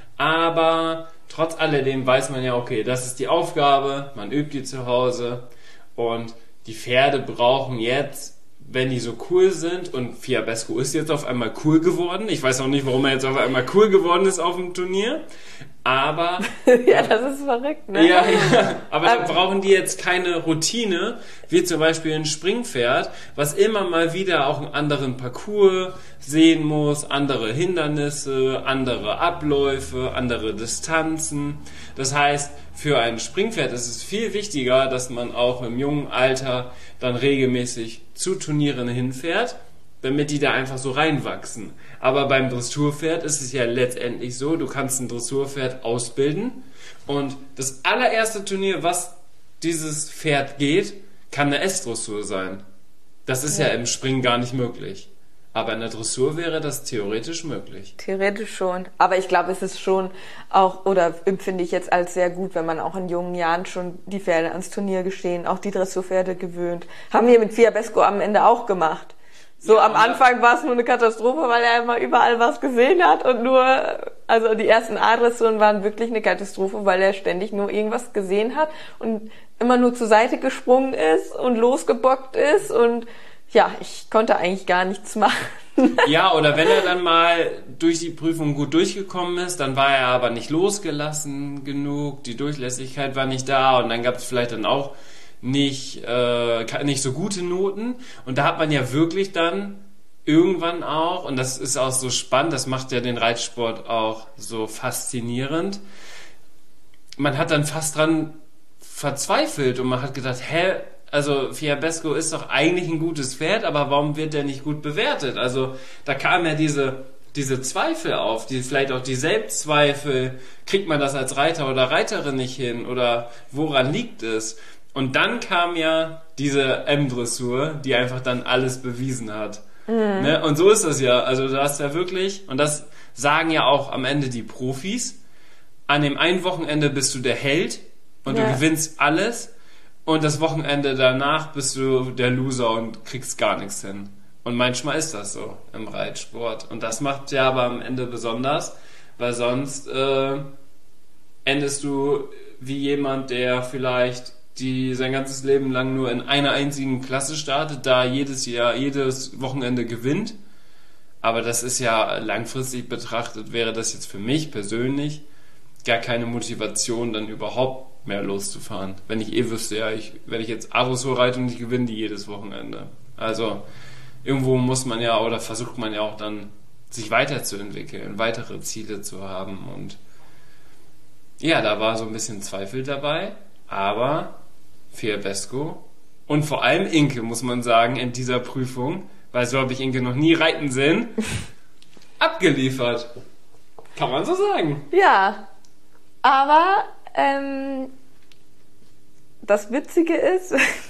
aber trotz alledem weiß man ja, okay, das ist die Aufgabe, man übt die zu Hause und die Pferde brauchen jetzt, wenn die so cool sind, und Fiabesco ist jetzt auf einmal cool geworden. Ich weiß auch nicht, warum er jetzt auf einmal cool geworden ist auf dem Turnier. Aber... ja, das ist verrückt, ne? Ja, ja. Aber dann brauchen die jetzt keine Routine, wie zum Beispiel ein Springpferd, was immer mal wieder auch einen anderen Parcours sehen muss, andere Hindernisse, andere Abläufe, andere Distanzen. Das heißt, für ein Springpferd ist es viel wichtiger, dass man auch im jungen Alter dann regelmäßig zu Turnieren hinfährt, damit die da einfach so reinwachsen. Aber beim Dressurpferd ist es ja letztendlich so, du kannst ein Dressurpferd ausbilden und das allererste Turnier, was dieses Pferd geht, kann eine S-Dressur sein. Das ist ja. ja im Springen gar nicht möglich. Aber in der Dressur wäre das theoretisch möglich. Theoretisch schon. Aber ich glaube, es ist schon auch, oder empfinde ich jetzt als sehr gut, wenn man auch in jungen Jahren schon die Pferde ans Turniergeschehen, auch die Dressurpferde gewöhnt. Haben wir mit Fiabesco am Ende auch gemacht. So, ja, am Anfang war es nur eine Katastrophe, weil er immer überall was gesehen hat und nur, also die ersten A-Dressuren waren wirklich eine Katastrophe, weil er ständig nur irgendwas gesehen hat und immer nur zur Seite gesprungen ist und losgebockt ist und ja, ich konnte eigentlich gar nichts machen. Ja, oder wenn er dann mal durch die Prüfung gut durchgekommen ist, dann war er aber nicht losgelassen genug, die Durchlässigkeit war nicht da und dann gab es vielleicht dann auch nicht, äh, nicht so gute Noten und da hat man ja wirklich dann irgendwann auch, und das ist auch so spannend, das macht ja den Reitsport auch so faszinierend, man hat dann fast dran verzweifelt und man hat gedacht, hä, also Fiabesco ist doch eigentlich ein gutes Pferd, aber warum wird der nicht gut bewertet? Also da kamen ja diese, diese Zweifel auf, die, vielleicht auch die Selbstzweifel, kriegt man das als Reiter oder Reiterin nicht hin oder woran liegt es? Und dann kam ja diese M-Dressur, die einfach dann alles bewiesen hat. Mhm. Ne? Und so ist das ja. Also du hast ja wirklich, und das sagen ja auch am Ende die Profis, an dem einen Wochenende bist du der Held und ja. du gewinnst alles und das Wochenende danach bist du der Loser und kriegst gar nichts hin. Und manchmal ist das so im Reitsport. Und das macht ja aber am Ende besonders, weil sonst äh, endest du wie jemand, der vielleicht die sein ganzes Leben lang nur in einer einzigen Klasse startet, da jedes Jahr, jedes Wochenende gewinnt. Aber das ist ja langfristig betrachtet, wäre das jetzt für mich persönlich gar keine Motivation, dann überhaupt mehr loszufahren. Wenn ich eh wüsste, ja, ich, wenn ich jetzt A-Dressur reite und ich gewinne die jedes Wochenende. Also irgendwo muss man ja oder versucht man ja auch dann sich weiterzuentwickeln, weitere Ziele zu haben. Und ja, da war so ein bisschen Zweifel dabei, aber Fiabesco und vor allem Inke, muss man sagen, in dieser Prüfung, weil so habe ich Inke noch nie reiten sehen, abgeliefert. Kann man so sagen. Ja, aber ähm, das Witzige ist,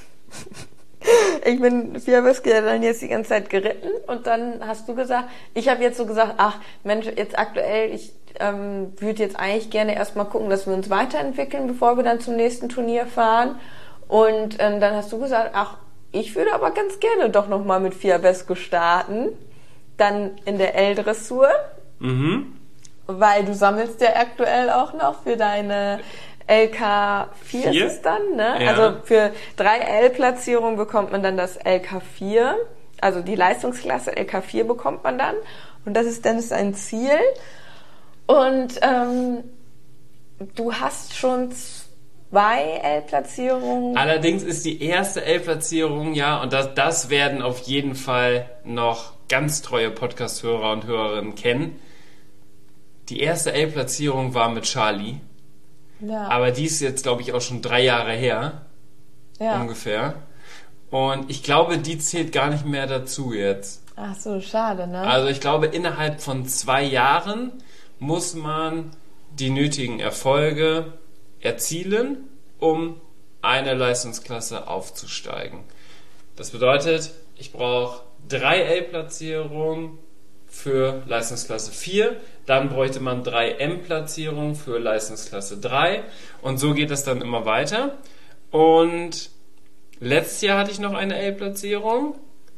ich bin Fiabesco ja dann jetzt die ganze Zeit geritten und dann hast du gesagt, ich habe jetzt so gesagt, ach Mensch, jetzt aktuell, ich ähm, würde jetzt eigentlich gerne erstmal gucken, dass wir uns weiterentwickeln, bevor wir dann zum nächsten Turnier fahren. Und ähm, dann hast du gesagt, ach, ich würde aber ganz gerne doch nochmal mit Fiabesco starten. Dann in der L-Dressur. Mhm. Weil du sammelst ja aktuell auch noch für deine L K vier ist es dann, ne? Ja. Also für drei L-Platzierungen bekommt man dann das L K vier. Also die Leistungsklasse L K vier bekommt man dann. Und das ist dann ein Ziel. Und ähm, du hast schon zwei L-Platzierungen. Allerdings ist die erste L-Platzierung, ja, und das, das werden auf jeden Fall noch ganz treue Podcast-Hörer und Hörerinnen kennen. Die erste L-Platzierung war mit Charlie. Ja. Aber die ist jetzt, glaube ich, auch schon drei Jahre her. Ja. Ungefähr. Und ich glaube, die zählt gar nicht mehr dazu jetzt. Ach so, schade, ne? Also ich glaube, innerhalb von zwei Jahren muss man die nötigen Erfolge erzielen, um eine Leistungsklasse aufzusteigen. Das bedeutet, ich brauche drei L-Platzierungen für Leistungsklasse vier, dann bräuchte man drei M-Platzierungen für Leistungsklasse drei und so geht es dann immer weiter. Und letztes Jahr hatte ich noch eine L-Platzierung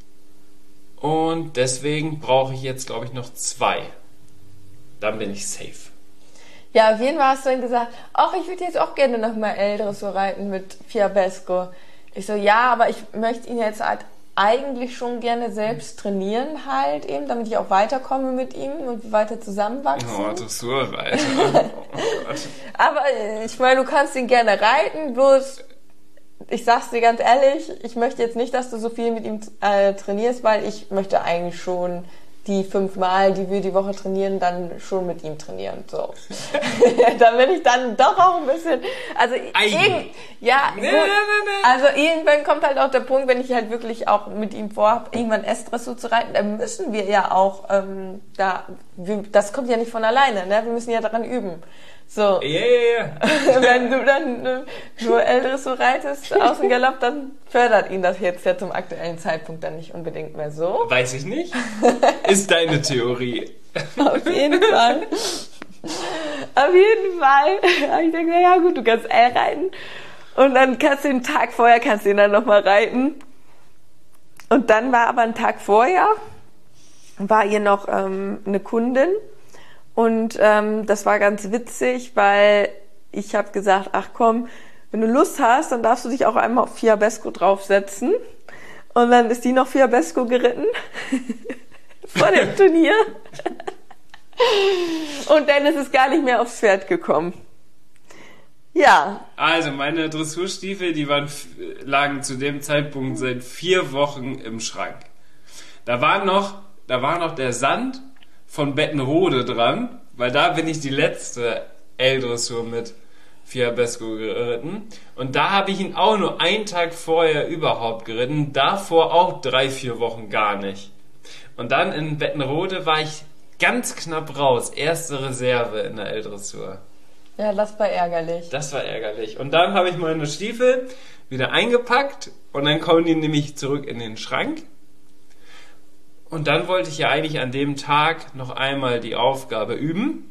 und deswegen brauche ich jetzt, glaube ich, noch zwei. Dann bin ich safe. Ja, auf jeden Fall hast du dann gesagt, ach, ich würde jetzt auch gerne nochmal L-Dressur reiten mit Fiabesco. Ich so, ja, aber ich möchte ihn jetzt halt eigentlich schon gerne selbst trainieren halt eben, damit ich auch weiterkomme mit ihm und weiter zusammenwachsen. Oh, Dressurreiter. Oh aber ich meine, du kannst ihn gerne reiten, bloß ich sag's dir ganz ehrlich, ich möchte jetzt nicht, dass du so viel mit ihm äh, trainierst, weil ich möchte eigentlich schon die fünfmal, die wir die Woche trainieren, dann schon mit ihm trainieren. So. Da bin ich dann doch auch ein bisschen. Also irgend, ja, nee, nee, nee. Also irgendwann kommt halt auch der Punkt, wenn ich halt wirklich auch mit ihm vorhabe, irgendwann S-Dressur zu reiten, dann müssen wir ja auch ähm, da. Wir, das kommt ja nicht von alleine, ne? Wir müssen ja daran üben. So. Ja, ja, ja. Wenn du dann äh, nur L-Dressur reitest aus dem Galopp, dann fördert ihn das jetzt ja zum aktuellen Zeitpunkt dann nicht unbedingt mehr so. Weiß ich nicht. Ist deine Theorie. Auf jeden Fall. Auf jeden Fall. Ich denke, ja gut, du kannst L reiten und dann kannst du den Tag vorher, kannst du ihn dann nochmal reiten. Und dann war aber ein Tag vorher, war hier noch ähm, eine Kundin und ähm, das war ganz witzig, weil ich habe gesagt, ach komm, wenn du Lust hast, dann darfst du dich auch einmal auf Fiabesco draufsetzen. Und dann ist die noch Fiabesco geritten vor dem Turnier. Und dann ist es gar nicht mehr aufs Pferd gekommen. Ja. Also meine Dressurstiefel, die waren, lagen zu dem Zeitpunkt seit vier Wochen im Schrank. Da war noch, da war noch der Sand von Bettenrode dran, weil da bin ich die letzte L-Dressur mit Fiabesco geritten. Und da habe ich ihn auch nur einen Tag vorher überhaupt geritten. Davor auch drei, vier Wochen gar nicht. Und dann in Bettenrode war ich ganz knapp raus. Erste Reserve in der L-Dressur. Ja, das war ärgerlich. Das war ärgerlich. Und dann habe ich meine Stiefel wieder eingepackt und dann kommen die nämlich zurück in den Schrank. Und dann wollte ich ja eigentlich an dem Tag noch einmal die Aufgabe üben.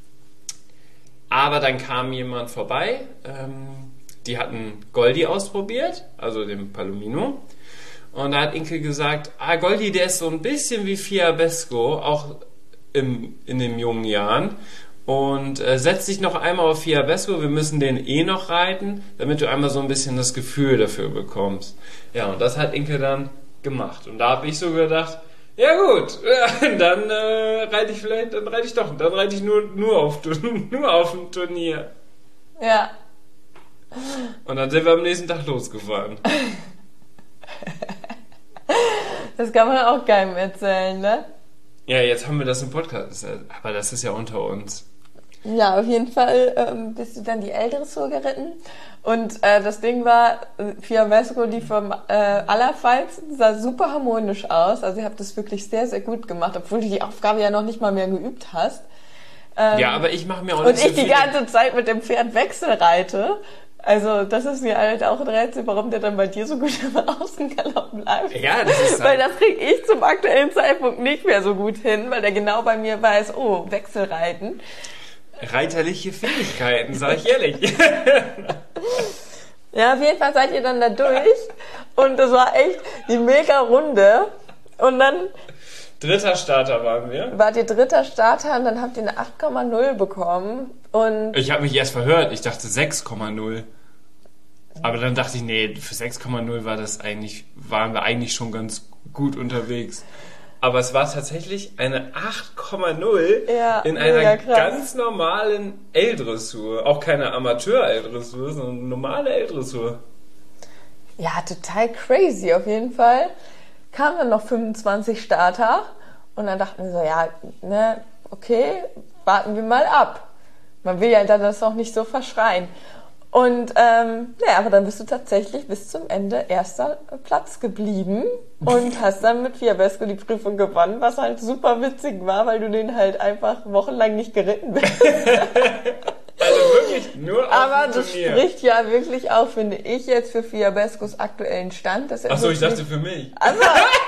Aber dann kam jemand vorbei, ähm, die hatten Goldi ausprobiert, also den Palomino. Und da hat Inke gesagt, ah, Goldi, der ist so ein bisschen wie Fiabesco, auch im, in den jungen Jahren. Und äh, setz dich noch einmal auf Fiabesco, wir müssen den eh noch reiten, damit du einmal so ein bisschen das Gefühl dafür bekommst. Ja, und das hat Inke dann gemacht. Und da habe ich so gedacht, ja gut, dann äh, reite ich vielleicht, dann reite ich doch, dann reite ich nur, nur, auf, nur auf ein Turnier. Ja. Und dann sind wir am nächsten Tag losgefahren. Das kann man auch keinem erzählen, ne? Ja, jetzt haben wir das im Podcast, aber das ist ja unter uns. Ja, auf jeden Fall ähm, bist du dann die L-Dressur geritten. Und äh, das Ding war, Fiabesco, die vom äh, allerfeinsten, sah super harmonisch aus. Also ihr habt das wirklich sehr, sehr gut gemacht, obwohl du die Aufgabe ja noch nicht mal mehr geübt hast. Ähm, ja, aber ich mache mir auch nicht nicht so so viel. Und ich die ganze Zeit mit dem Pferd wechselreite. Also das ist mir halt auch ein Rätsel, warum der dann bei dir so gut im Außengalopp bleibt. Ja, das ist Weil halt das kriege ich zum aktuellen Zeitpunkt nicht mehr so gut hin, weil der genau bei mir weiß, oh, Wechselreiten. reiterliche Fähigkeiten, sag ich ehrlich. Ja, auf jeden Fall seid ihr dann da durch und das war echt die mega Runde und dann Dritter Starter waren wir. wart ihr dritter Starter und dann habt ihr eine acht Komma null bekommen und Ich habe mich erst verhört, ich dachte sechs Komma null. Aber dann dachte ich, nee, für sechs Komma null war das eigentlich, waren wir eigentlich schon ganz gut unterwegs. Aber es war tatsächlich eine acht Komma null Ja, in mega einer krass. ganz normalen L-Dressur. Auch keine Amateur-L-Dressur, sondern eine normale L-Dressur. ja, total crazy auf jeden Fall. Kamen dann noch fünfundzwanzig Starter und dann dachten wir so, ja, ne, okay, warten wir mal ab. Man will ja dann das auch nicht so verschreien. Und ähm, naja, aber dann bist du tatsächlich bis zum Ende erster Platz geblieben und hast dann mit Fiabesco die Prüfung gewonnen, was halt super witzig war, weil du den halt einfach wochenlang nicht geritten bist. Also wirklich nur auf Aber dem das Turnier. spricht ja wirklich auch, finde ich, jetzt für Fiabescos aktuellen Stand. Dass er Achso, ich wirklich- dachte für mich. Also,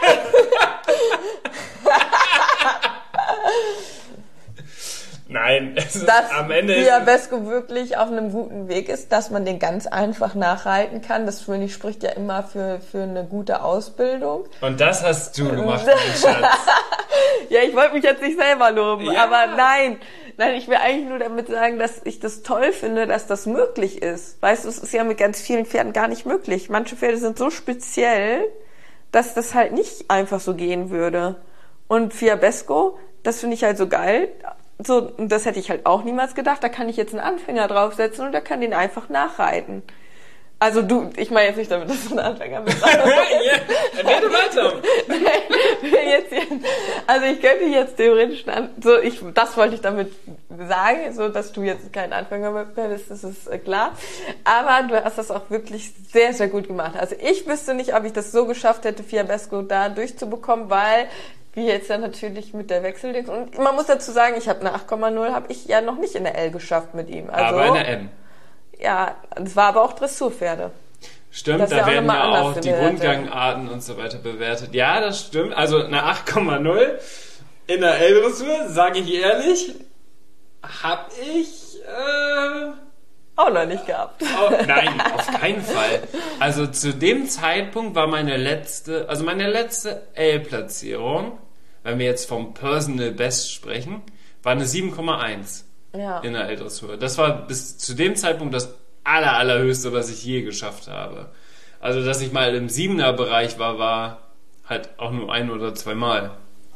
Nein, es ist, dass am Ende ist Fiabesco wirklich auf einem guten Weg ist, dass man den ganz einfach nachhalten kann. Das finde ich spricht ja immer für, für eine gute Ausbildung. Und das hast du gemacht, mein Schatz. Ja, ich wollte mich jetzt nicht selber loben, Ja. aber nein. Nein, ich will eigentlich nur damit sagen, dass ich das toll finde, dass das möglich ist. Weißt du, es ist ja mit ganz vielen Pferden gar nicht möglich. Manche Pferde sind so speziell, dass das halt nicht einfach so gehen würde. Und Fiabesco, das finde ich halt so geil. So, und das hätte ich halt auch niemals gedacht. Da kann ich jetzt einen Anfänger draufsetzen und der kann den einfach nachreiten. Also du, ich meine jetzt nicht damit, dass du einen Anfänger bist. Ja, rede weiter. jetzt hier, also ich könnte jetzt theoretisch, einen, so ich, das wollte ich damit sagen, so dass du jetzt kein Anfänger mehr bist, das ist äh, klar. Aber du hast das auch wirklich sehr, sehr gut gemacht. Also ich wüsste nicht, ob ich das so geschafft hätte, Fiabesco da durchzubekommen, weil wie jetzt ja natürlich mit der Wechseldings. Und man muss dazu sagen, ich habe eine acht Komma null, habe ich ja noch nicht in der L geschafft mit ihm. Also, Aber in der M. ja, es war aber auch Dressurpferde. Stimmt, Das ist da ja auch werden nochmal ja anders auch die bewertet. Grundgangarten und so weiter bewertet. Ja, das stimmt. Also eine acht Komma null in der L-Dressur, sage ich ehrlich, hab ich äh, Auch noch nicht gehabt. Oh, nein, auf keinen Fall. Also zu dem Zeitpunkt war meine letzte, also meine letzte L-Platzierung, wenn wir jetzt vom Personal Best sprechen, war eine sieben Komma eins Ja. in der L-Dressur. Das war bis zu dem Zeitpunkt das aller, allerhöchste, was ich je geschafft habe. Also, dass ich mal im Siebener-Bereich war, war halt auch nur ein oder zweimal.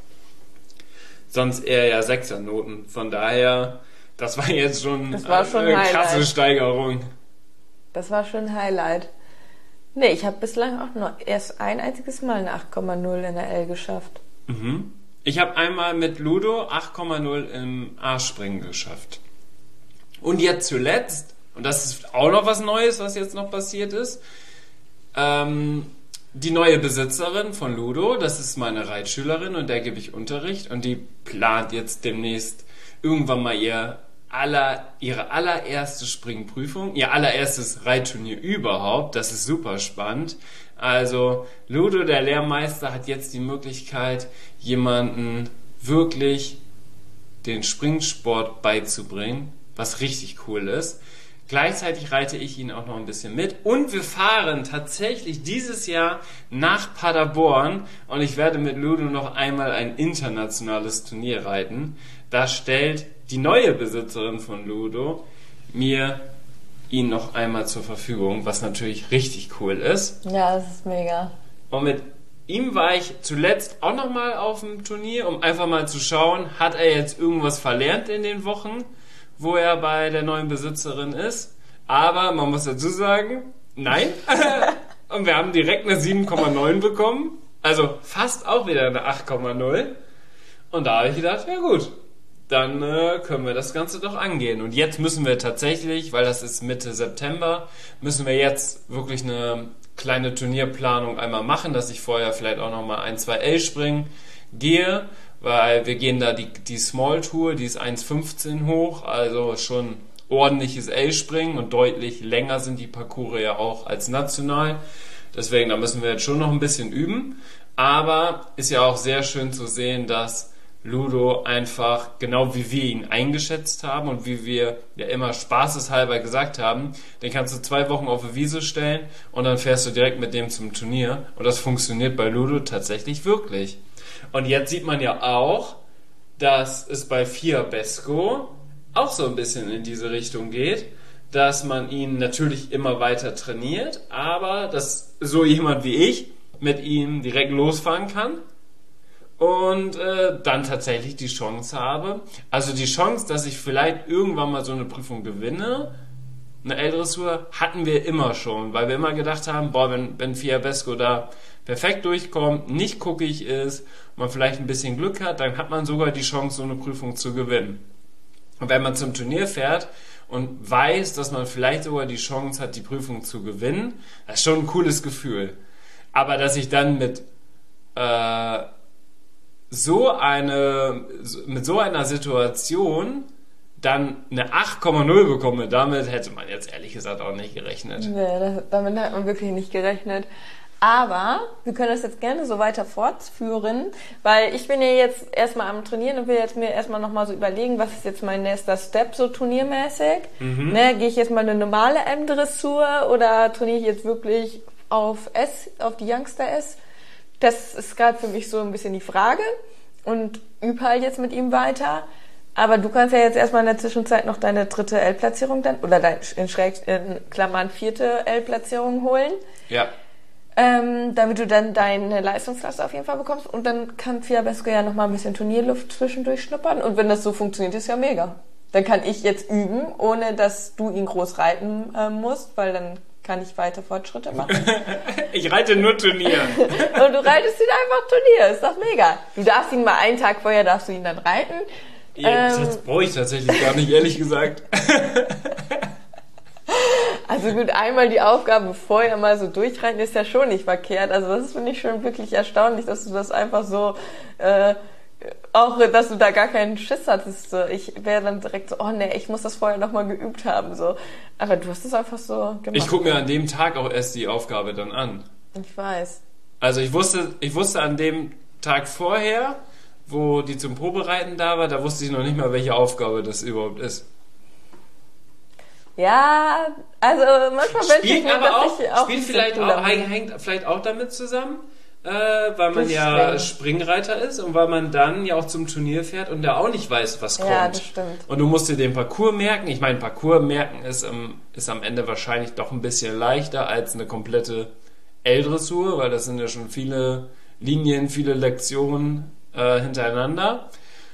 Sonst eher ja Sechser-Noten. Von daher, das war jetzt schon, Das war schon eine Highlight. krasse Steigerung. Das war schon ein Highlight. Nee, ich habe bislang auch nur erst ein einziges Mal eine acht Komma null in der L geschafft. Mhm. Ich habe einmal mit Ludo acht Komma null im A-Springen geschafft. Und jetzt zuletzt, und das ist auch noch was Neues, was jetzt noch passiert ist, ähm, die neue Besitzerin von Ludo, das ist meine Reitschülerin und der gebe ich Unterricht und die plant jetzt demnächst irgendwann mal ihr aller, ihre allererste Springprüfung, ihr allererstes Reitturnier überhaupt. Das ist super spannend. Also Ludo, der Lehrmeister, hat jetzt die Möglichkeit, jemanden wirklich den Springsport beizubringen, was richtig cool ist. Gleichzeitig reite ich ihn auch noch ein bisschen mit und wir fahren tatsächlich dieses Jahr nach Paderborn und ich werde mit Ludo noch einmal ein internationales Turnier reiten. Da stellt die neue Besitzerin von Ludo mir ihn noch einmal zur Verfügung, was natürlich richtig cool ist. Ja, das ist mega. Und mit ihm war ich zuletzt auch nochmal auf dem Turnier, um einfach mal zu schauen, hat er jetzt irgendwas verlernt in den Wochen, wo er bei der neuen Besitzerin ist. Aber man muss dazu sagen, nein. Und wir haben direkt eine sieben Komma neun bekommen. Also fast auch wieder eine acht Komma null. Und da habe ich gedacht, ja gut, dann äh, können wir das Ganze doch angehen. Und jetzt müssen wir tatsächlich, weil das ist Mitte September, müssen wir jetzt wirklich eine kleine Turnierplanung einmal machen, dass ich vorher vielleicht auch nochmal ein, zwei L-Springen gehe, weil wir gehen da die, die Small Tour, die ist eins fünfzehn hoch, also schon ordentliches L-Springen und deutlich länger sind die Parcours ja auch als national. Deswegen, da müssen wir jetzt schon noch ein bisschen üben. Aber ist ja auch sehr schön zu sehen, dass Ludo einfach, genau wie wir ihn eingeschätzt haben und wie wir ja immer spaßeshalber gesagt haben, den kannst du zwei Wochen auf die Wiese stellen und dann fährst du direkt mit dem zum Turnier. Und das funktioniert bei Ludo tatsächlich wirklich. Und jetzt sieht man ja auch, dass es bei Fiabesco auch so ein bisschen in diese Richtung geht, dass man ihn natürlich immer weiter trainiert, aber dass so jemand wie ich mit ihm direkt losfahren kann und äh, dann tatsächlich die Chance habe, also die Chance, dass ich vielleicht irgendwann mal so eine Prüfung gewinne, eine L-Dressur, hatten wir immer schon, weil wir immer gedacht haben, boah, wenn, wenn Fiabesco da perfekt durchkommt, nicht guckig ist, man vielleicht ein bisschen Glück hat, dann hat man sogar die Chance, so eine Prüfung zu gewinnen. Und wenn man zum Turnier fährt und weiß, dass man vielleicht sogar die Chance hat, die Prüfung zu gewinnen, das ist schon ein cooles Gefühl. Aber dass ich dann mit äh, so eine mit so einer Situation dann eine acht Komma null bekomme, damit hätte man jetzt ehrlich gesagt auch nicht gerechnet. Nee, das, damit hat man wirklich nicht gerechnet. Aber wir können das jetzt gerne so weiter fortführen, weil ich bin ja jetzt erstmal am Trainieren und will jetzt mir erstmal nochmal so überlegen, was ist jetzt mein nächster Step so turniermäßig. Mhm. Ne, gehe ich jetzt mal eine normale M-Dressur oder trainiere ich jetzt wirklich auf S, auf die Youngster S? Das ist gerade für mich so ein bisschen die Frage und übe halt jetzt mit ihm weiter. Aber du kannst ja jetzt erstmal in der Zwischenzeit noch deine dritte L-Platzierung dann, oder dein, in, Schräg, in Klammern vierte L-Platzierung holen. Ja. Ähm, damit du dann deine Leistungsklasse auf jeden Fall bekommst und dann kann Fiabesco ja nochmal ein bisschen Turnierluft zwischendurch schnuppern und wenn das so funktioniert, ist ja mega. Dann kann ich jetzt üben, ohne dass du ihn groß reiten äh, musst, weil dann kann ich weiter Fortschritte machen. Ich reite nur Turnier. Und du reitest ihn einfach Turnier, ist doch mega. Du darfst ihn mal einen Tag vorher, darfst du ihn dann reiten. Ja, ähm, das brauche ich tatsächlich gar nicht, ehrlich gesagt. Also gut, einmal die Aufgabe vorher mal so durchreiten ist ja schon nicht verkehrt. Also das finde ich schon wirklich erstaunlich, dass du das einfach so, äh, auch, dass du da gar keinen Schiss hattest. So. Ich wäre dann direkt so, oh nee, ich muss das vorher nochmal geübt haben. So. Aber du hast es einfach so gemacht. Ich gucke mir an dem Tag auch erst die Aufgabe dann an. Ich weiß. Also ich wusste, ich wusste an dem Tag vorher, wo die zum Probereiten da war, da wusste ich noch nicht mal, welche Aufgabe das überhaupt ist. Ja, also manchmal wünsche ich Spielt mir, aber dass auch, ich auch spielt ein vielleicht bisschen auch, cooler bin. hängt vielleicht auch damit zusammen, äh, weil man Das ja stimmt. Springreiter ist und weil man dann ja auch zum Turnier fährt und der auch nicht weiß, was kommt. Ja, das stimmt. Und du musst dir den Parcours merken. Ich meine, Parcours merken ist, ähm, ist am Ende wahrscheinlich doch ein bisschen leichter als eine komplette L-Dressur, weil das sind ja schon viele Linien, viele Lektionen äh, hintereinander.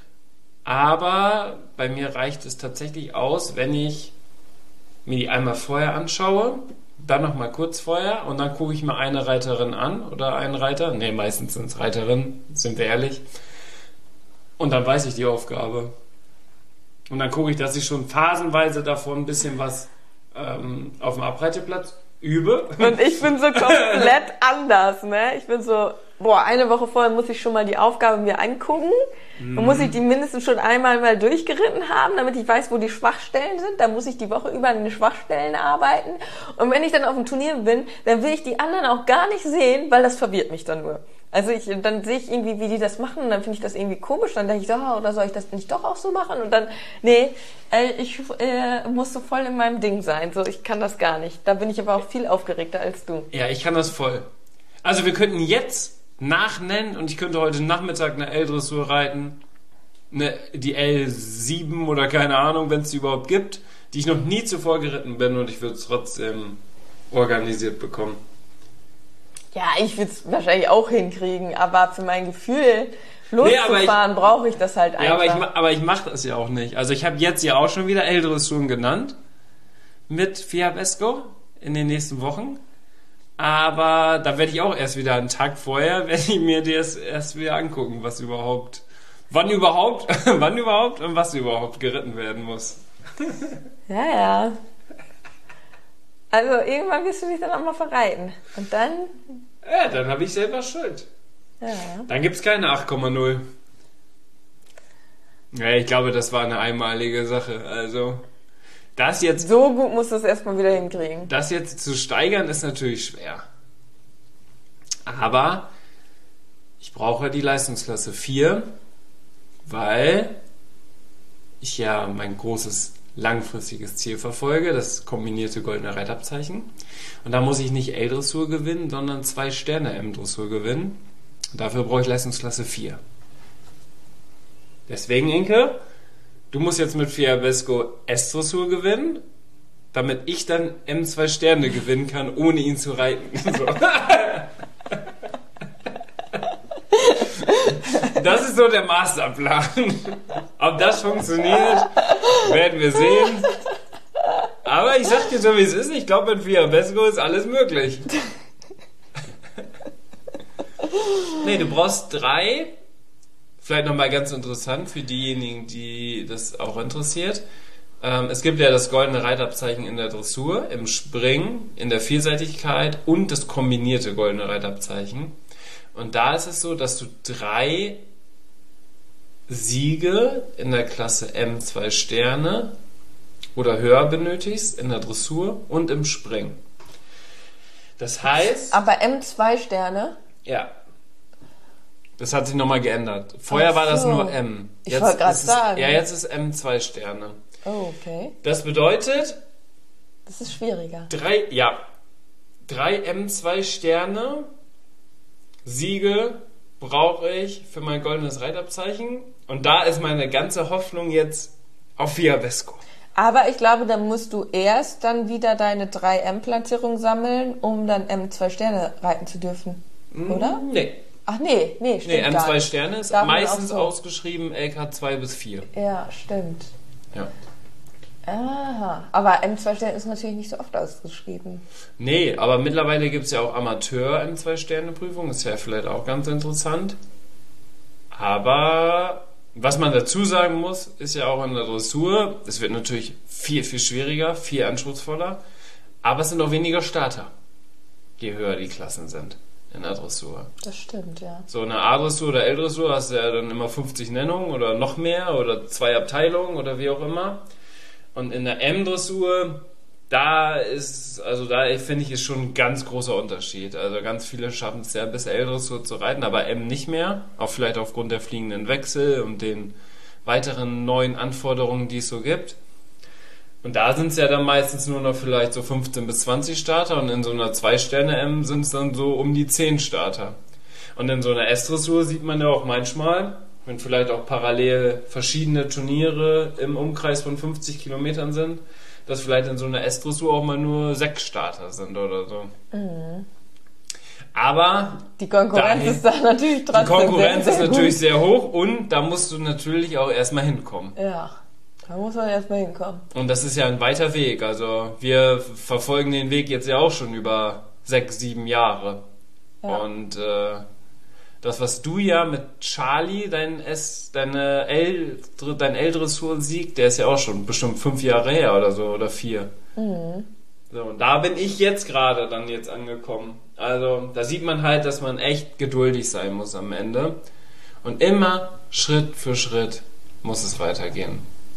Aber bei mir reicht es tatsächlich aus, wenn ich mir die einmal vorher anschaue, dann nochmal kurz vorher und dann gucke ich mir eine Reiterin an oder einen Reiter. Ne, meistens sind es Reiterinnen, sind wir ehrlich. Und dann weiß ich die Aufgabe. Und dann gucke ich, dass ich schon phasenweise davon ein bisschen was ähm, auf dem Abreiteplatz übe. Und ich bin so komplett anders, ne? Ich bin so, boah, eine Woche vorher muss ich schon mal die Aufgabe mir angucken. Dann muss ich die mindestens schon einmal mal durchgeritten haben, damit ich weiß, wo die Schwachstellen sind. Dann muss ich die Woche über an den Schwachstellen arbeiten. Und wenn ich dann auf dem Turnier bin, dann will ich die anderen auch gar nicht sehen, weil das verwirrt mich dann nur. Also ich, dann sehe ich irgendwie, wie die das machen und dann finde ich das irgendwie komisch. Dann denke ich so, ah, oder soll ich das nicht doch auch so machen? Und dann, nee, äh, ich äh, muss so voll in meinem Ding sein. So, ich kann das gar nicht. Da bin ich aber auch viel aufgeregter als du. Ja, ich kann das voll. Also wir könnten jetzt nachnennen und ich könnte heute Nachmittag eine L-Dressur reiten, eine, die L sieben oder keine Ahnung, wenn es die überhaupt gibt, die ich noch nie zuvor geritten bin und ich würde es trotzdem organisiert bekommen. Ja, ich würde es wahrscheinlich auch hinkriegen, aber für mein Gefühl, loszufahren, Nee, brauche ich das halt einfach. Ja, aber ich, ma- aber ich mache das ja auch nicht. Also ich habe jetzt ja auch schon wieder L-Dressuren genannt mit Fiabesco in den nächsten Wochen. Aber da werde ich auch erst wieder einen Tag vorher, werde ich mir das erst wieder angucken, was überhaupt, wann überhaupt, wann überhaupt und was überhaupt geritten werden muss. Ja, ja. Also irgendwann wirst du dich dann auch mal verreiten. Und dann, Ja, dann habe ich selber Schuld. ja. Dann gibt's keine acht Komma null. Ja, ich glaube, das war eine einmalige Sache. Also, das jetzt, So gut musst du es erstmal wieder hinkriegen. das jetzt zu steigern, ist natürlich schwer. Aber ich brauche die Leistungsklasse vier, weil ich ja mein großes langfristiges Ziel verfolge, das kombinierte goldene Reitabzeichen. Und da muss ich nicht L-Dressur gewinnen, sondern zwei Sterne M-Dressur gewinnen. Und dafür brauche ich Leistungsklasse vier. Deswegen, Inke, du musst jetzt mit Fiabesco S-Dressur gewinnen, damit ich dann M zwei Sterne gewinnen kann, ohne ihn zu reiten. So. Das ist so der Masterplan. Ob das funktioniert, werden wir sehen. Aber ich sag dir so, wie es ist. Ich glaube, mit Fiabesco ist alles möglich. Nee, du brauchst drei. Vielleicht nochmal ganz interessant für diejenigen, die das auch interessiert. Ähm, es gibt ja das goldene Reitabzeichen in der Dressur, im Springen, in der Vielseitigkeit und das kombinierte goldene Reitabzeichen. Und da ist es so, dass du drei Siege in der Klasse M zwei Sterne oder höher benötigst in der Dressur und im Springen. Das heißt, Aber M zwei Sterne? ja, das hat sich nochmal geändert. Vorher Ach war das so. nur M. Ich wollte grad ist es- sagen. Ja, jetzt ist M zwei Sterne. Oh, okay. Das bedeutet, Das ist schwieriger. drei, ja, drei M zwei Sterne Siege brauche ich für mein goldenes Reitabzeichen. Und da ist meine ganze Hoffnung jetzt auf Fiabesco. Aber ich glaube, dann musst du erst dann wieder deine drei M-Platzierungen sammeln, um dann M zwei Sterne reiten zu dürfen. Oder? Nee. Ach nee, nee, stimmt Nee, M gar zwei nicht. Sterne ist Darf man meistens auch so. ausgeschrieben L K zwei bis vier. Ja, stimmt. Ja. Aha. Aber M zwei Sterne ist natürlich nicht so oft ausgeschrieben. Nee, aber mittlerweile gibt es ja auch Amateur-M zwei Sterne Prüfungen. Ist ja vielleicht auch ganz interessant. Aber was man dazu sagen muss, ist ja auch in der Dressur, es wird natürlich viel, viel schwieriger, viel anspruchsvoller. Aber es sind auch weniger Starter, je höher die Klassen sind in der Dressur. Das stimmt, ja. So eine A-Dressur oder L-Dressur hast du ja dann immer fünfzig Nennungen oder noch mehr oder zwei Abteilungen oder wie auch immer. Und in der M-Dressur, da ist, also da finde ich, ist schon ein ganz großer Unterschied. Also ganz viele schaffen es ja bis L-Dressur zu reiten, aber M nicht mehr. Auch vielleicht aufgrund der fliegenden Wechsel und den weiteren neuen Anforderungen, die es so gibt. Und da sind es ja dann meistens nur noch vielleicht so fünfzehn bis zwanzig Starter und in so einer zwei Sterne M sind es dann so um die zehn Starter. Und in so einer S-Dressur sieht man ja auch manchmal, wenn vielleicht auch parallel verschiedene Turniere im Umkreis von fünfzig Kilometern sind, dass vielleicht in so einer S-Dressur auch mal nur sechs Starter sind oder so. Mhm. Aber die Konkurrenz dahin, ist da natürlich trotzdem Die Konkurrenz sehr, sehr ist natürlich gut. sehr hoch und da musst du natürlich auch erstmal hinkommen. Ja, da muss man erstmal hinkommen. Und das ist ja ein weiter Weg. Also wir verfolgen den Weg jetzt ja auch schon über sechs, sieben Jahre. Ja. Und äh, das, was du ja mit Charlie, dein S, deine L, dein L-Dressur-Sieg, der ist ja auch schon bestimmt fünf Jahre her oder so, oder vier. Mhm. So, und da bin ich jetzt gerade dann jetzt angekommen. Also da sieht man halt, dass man echt geduldig sein muss am Ende. Und immer Schritt für Schritt muss es weitergehen.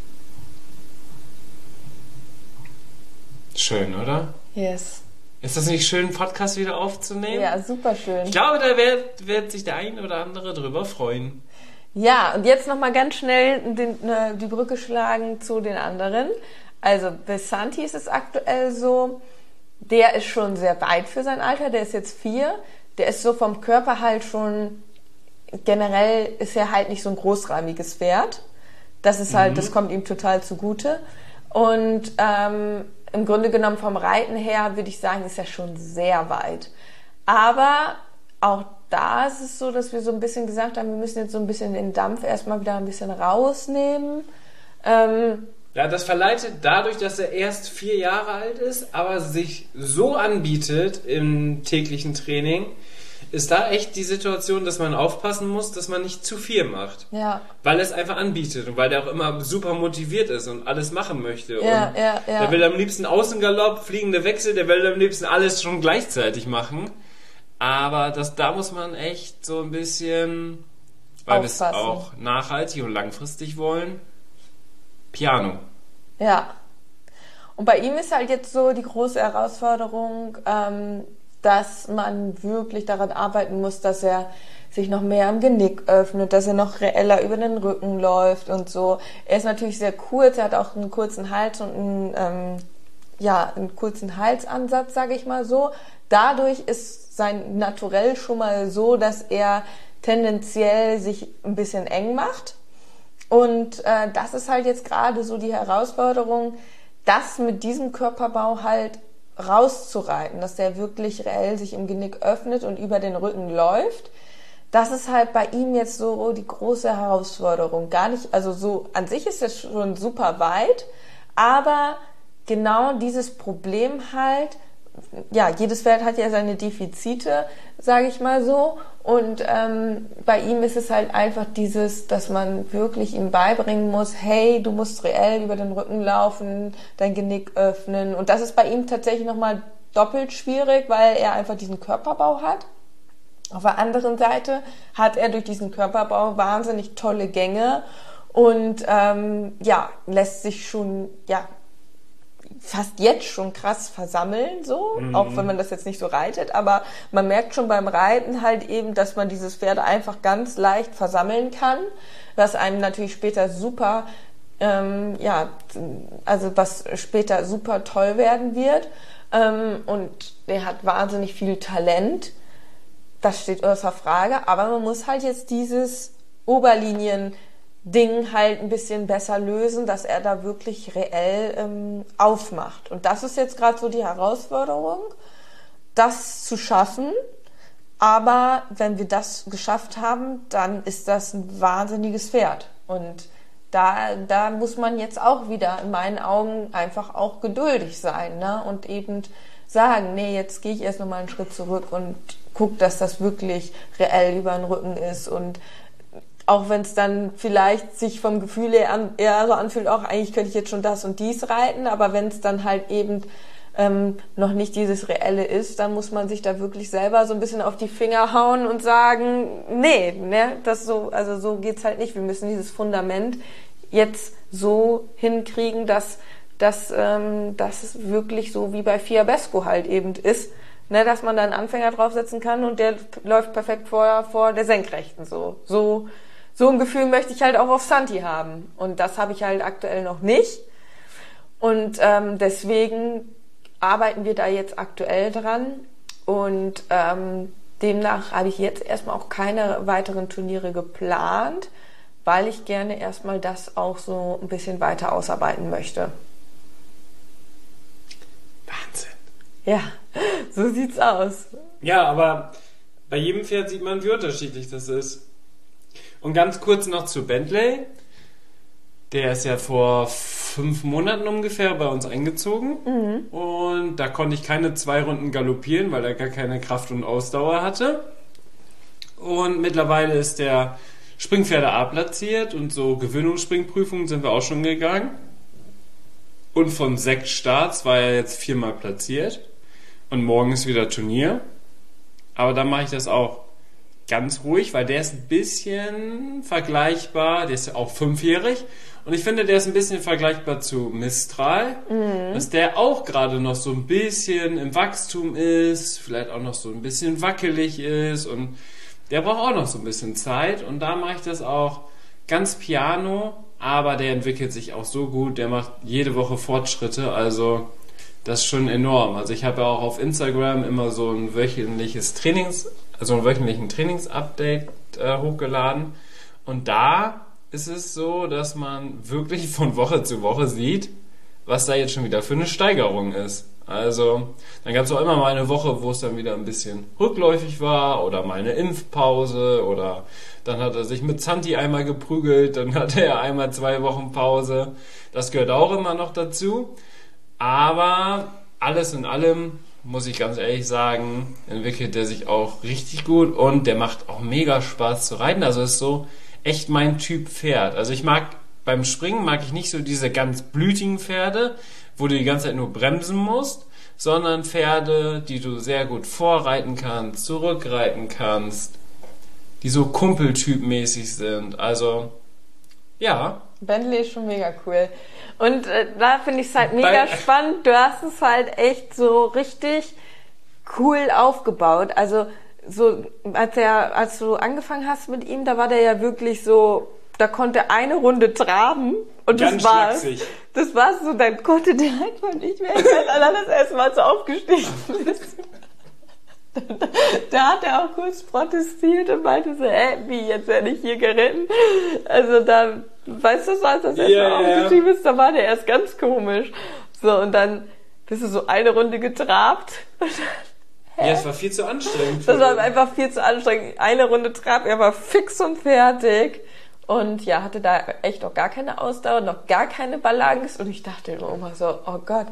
Schön, oder? Yes. Ist das nicht schön, einen Podcast wieder aufzunehmen? Ja, super schön. Ich glaube, da wird, wird sich der eine oder andere drüber freuen. Ja, und jetzt nochmal ganz schnell den, ne, die Brücke schlagen zu den anderen. Also bei Santi ist es aktuell so, der ist schon sehr weit für sein Alter, der ist jetzt vier. Der ist so vom Körper halt schon, generell ist er halt nicht so ein großrahmiges Pferd. Das ist halt, mhm. das kommt ihm total zugute. Und ähm, im Grunde genommen vom Reiten her würde ich sagen, ist er schon sehr weit. Aber auch da ist es so, dass wir so ein bisschen gesagt haben, wir müssen jetzt so ein bisschen den Dampf erstmal wieder ein bisschen rausnehmen. Ähm, ja, das verleitet dadurch, dass er erst vier Jahre alt ist, aber sich so anbietet im täglichen Training, ist da echt die Situation, dass man aufpassen muss, dass man nicht zu viel macht. Ja. Weil es einfach anbietet und weil der auch immer super motiviert ist und alles machen möchte. Ja, und ja, ja. Der will am liebsten Außengalopp, fliegende Wechsel, der will am liebsten alles schon gleichzeitig machen. Aber das, da muss man echt so ein bisschen, weil wir es auch nachhaltig und langfristig wollen, Piano. Ja. Und bei ihm ist halt jetzt so die große Herausforderung, ähm, dass man wirklich daran arbeiten muss, dass er sich noch mehr am Genick öffnet, dass er noch reeller über den Rücken läuft und so. Er ist natürlich sehr kurz, er hat auch einen kurzen Hals und einen, ähm, ja, einen kurzen Halsansatz, sage ich mal so. Dadurch ist sein Naturell schon mal so, dass er tendenziell sich ein bisschen eng macht. Und äh, das ist halt jetzt gerade so die Herausforderung, das mit diesem Körperbau halt rauszureiten, dass der wirklich reell sich im Genick öffnet und über den Rücken läuft. Das ist halt bei ihm jetzt so die große Herausforderung. Gar nicht, also so an sich ist es schon super weit, aber genau dieses Problem halt, ja, jedes Pferd hat ja seine Defizite, sage ich mal so. Und ähm, bei ihm ist es halt einfach dieses, dass man wirklich ihm beibringen muss, hey, du musst reell über den Rücken laufen, dein Genick öffnen. Und das ist bei ihm tatsächlich nochmal doppelt schwierig, weil er einfach diesen Körperbau hat. Auf der anderen Seite hat er durch diesen Körperbau wahnsinnig tolle Gänge und ähm, ja, lässt sich schon, ja, fast jetzt schon krass versammeln, so, mhm. auch wenn man das jetzt nicht so reitet, aber man merkt schon beim Reiten halt eben, dass man dieses Pferd einfach ganz leicht versammeln kann, was einem natürlich später super, ähm, ja, also was später super toll werden wird, ähm, und der hat wahnsinnig viel Talent, das steht außer Frage, aber man muss halt jetzt dieses Oberlinien Ding halt ein bisschen besser lösen, dass er da wirklich reell ähm, aufmacht. Und das ist jetzt gerade so die Herausforderung, das zu schaffen. Aber wenn wir das geschafft haben, dann ist das ein wahnsinniges Pferd. Und da, da muss man jetzt auch wieder in meinen Augen einfach auch geduldig sein, ne? Und eben sagen, nee, jetzt gehe ich erst nochmal einen Schritt zurück und guck, dass das wirklich reell über den Rücken ist. Und auch wenn es dann vielleicht sich vom Gefühl her an, eher so anfühlt, auch eigentlich könnte ich jetzt schon das und dies reiten, aber wenn es dann halt eben ähm, noch nicht dieses Reelle ist, dann muss man sich da wirklich selber so ein bisschen auf die Finger hauen und sagen, nee, ne, das so, also so geht's halt nicht. Wir müssen dieses Fundament jetzt so hinkriegen, dass dass ähm, das wirklich so wie bei Fiabesco halt eben ist, ne, dass man da einen Anfänger draufsetzen kann und der läuft perfekt vor vor der Senkrechten, so so So ein Gefühl möchte ich halt auch auf Santi haben. Und das habe ich halt aktuell noch nicht. Und ähm, deswegen arbeiten wir da jetzt aktuell dran. Und ähm, demnach habe ich jetzt erstmal auch keine weiteren Turniere geplant, weil ich gerne erstmal das auch so ein bisschen weiter ausarbeiten möchte. Wahnsinn. Ja, so sieht's aus. Ja, aber bei jedem Pferd sieht man, wie unterschiedlich das ist. Und ganz kurz noch zu Bentley. Der ist ja vor fünf Monaten ungefähr bei uns eingezogen. Mhm. Und da konnte ich keine zwei Runden galoppieren, weil er gar keine Kraft und Ausdauer hatte. Und mittlerweile ist der Springpferde A platziert und so Gewöhnungsspringprüfungen sind wir auch schon gegangen. Und von sechs Starts war er jetzt viermal platziert. Und morgen ist wieder Turnier. Aber dann mache ich das auch ganz ruhig, weil der ist ein bisschen vergleichbar. Der ist ja auch fünfjährig. Und ich finde, der ist ein bisschen vergleichbar zu Mistral. Mhm. Dass der auch gerade noch so ein bisschen im Wachstum ist. Vielleicht auch noch so ein bisschen wackelig ist. Und der braucht auch noch so ein bisschen Zeit. Und da mache ich das auch ganz piano. Aber der entwickelt sich auch so gut. Der macht jede Woche Fortschritte. Also das ist schon enorm. Also ich habe ja auch auf Instagram immer so ein wöchentliches Trainings, also einen wöchentlichen Trainingsupdate äh, hochgeladen. Und da ist es so, dass man wirklich von Woche zu Woche sieht, was da jetzt schon wieder für eine Steigerung ist. Also dann gab es auch immer mal eine Woche, wo es dann wieder ein bisschen rückläufig war oder mal eine Impfpause oder dann hat er sich mit Santi einmal geprügelt, dann hatte er einmal zwei Wochen Pause. Das gehört auch immer noch dazu. Aber alles in allem, muss ich ganz ehrlich sagen, entwickelt der sich auch richtig gut und der macht auch mega Spaß zu reiten. Also ist so echt mein Typ Pferd. Also ich mag, beim Springen mag ich nicht so diese ganz blütigen Pferde, wo du die ganze Zeit nur bremsen musst, sondern Pferde, die du sehr gut vorreiten kannst, zurückreiten kannst, die so kumpeltypmäßig sind. Also, ja. Bentley ist schon mega cool. Und äh, da finde ich es halt mega Bei, spannend. Du hast es halt echt so richtig cool aufgebaut. Also so als er, als du angefangen hast mit ihm, da war der ja wirklich so, da konnte eine Runde traben und ganz das war's. schlaksig. Das war's so, dann konnte der einfach nicht mehr. Ich weiß, allein das erste Mal so aufgestiegen ist. Da hat er auch kurz protestiert und meinte so, hä, wie, jetzt werde ich hier geritten? Also da, weißt du, als das erste yeah, Mal aufgestiegen ist, da war der erst ganz komisch. So, und dann bist du so eine Runde getrabt. Und dann, ja, es war viel zu anstrengend. Das war einfach viel zu anstrengend. Eine Runde Trab, er war fix und fertig. Und ja, hatte da echt auch gar keine Ausdauer, noch gar keine Balance. Und ich dachte immer so, oh Gott,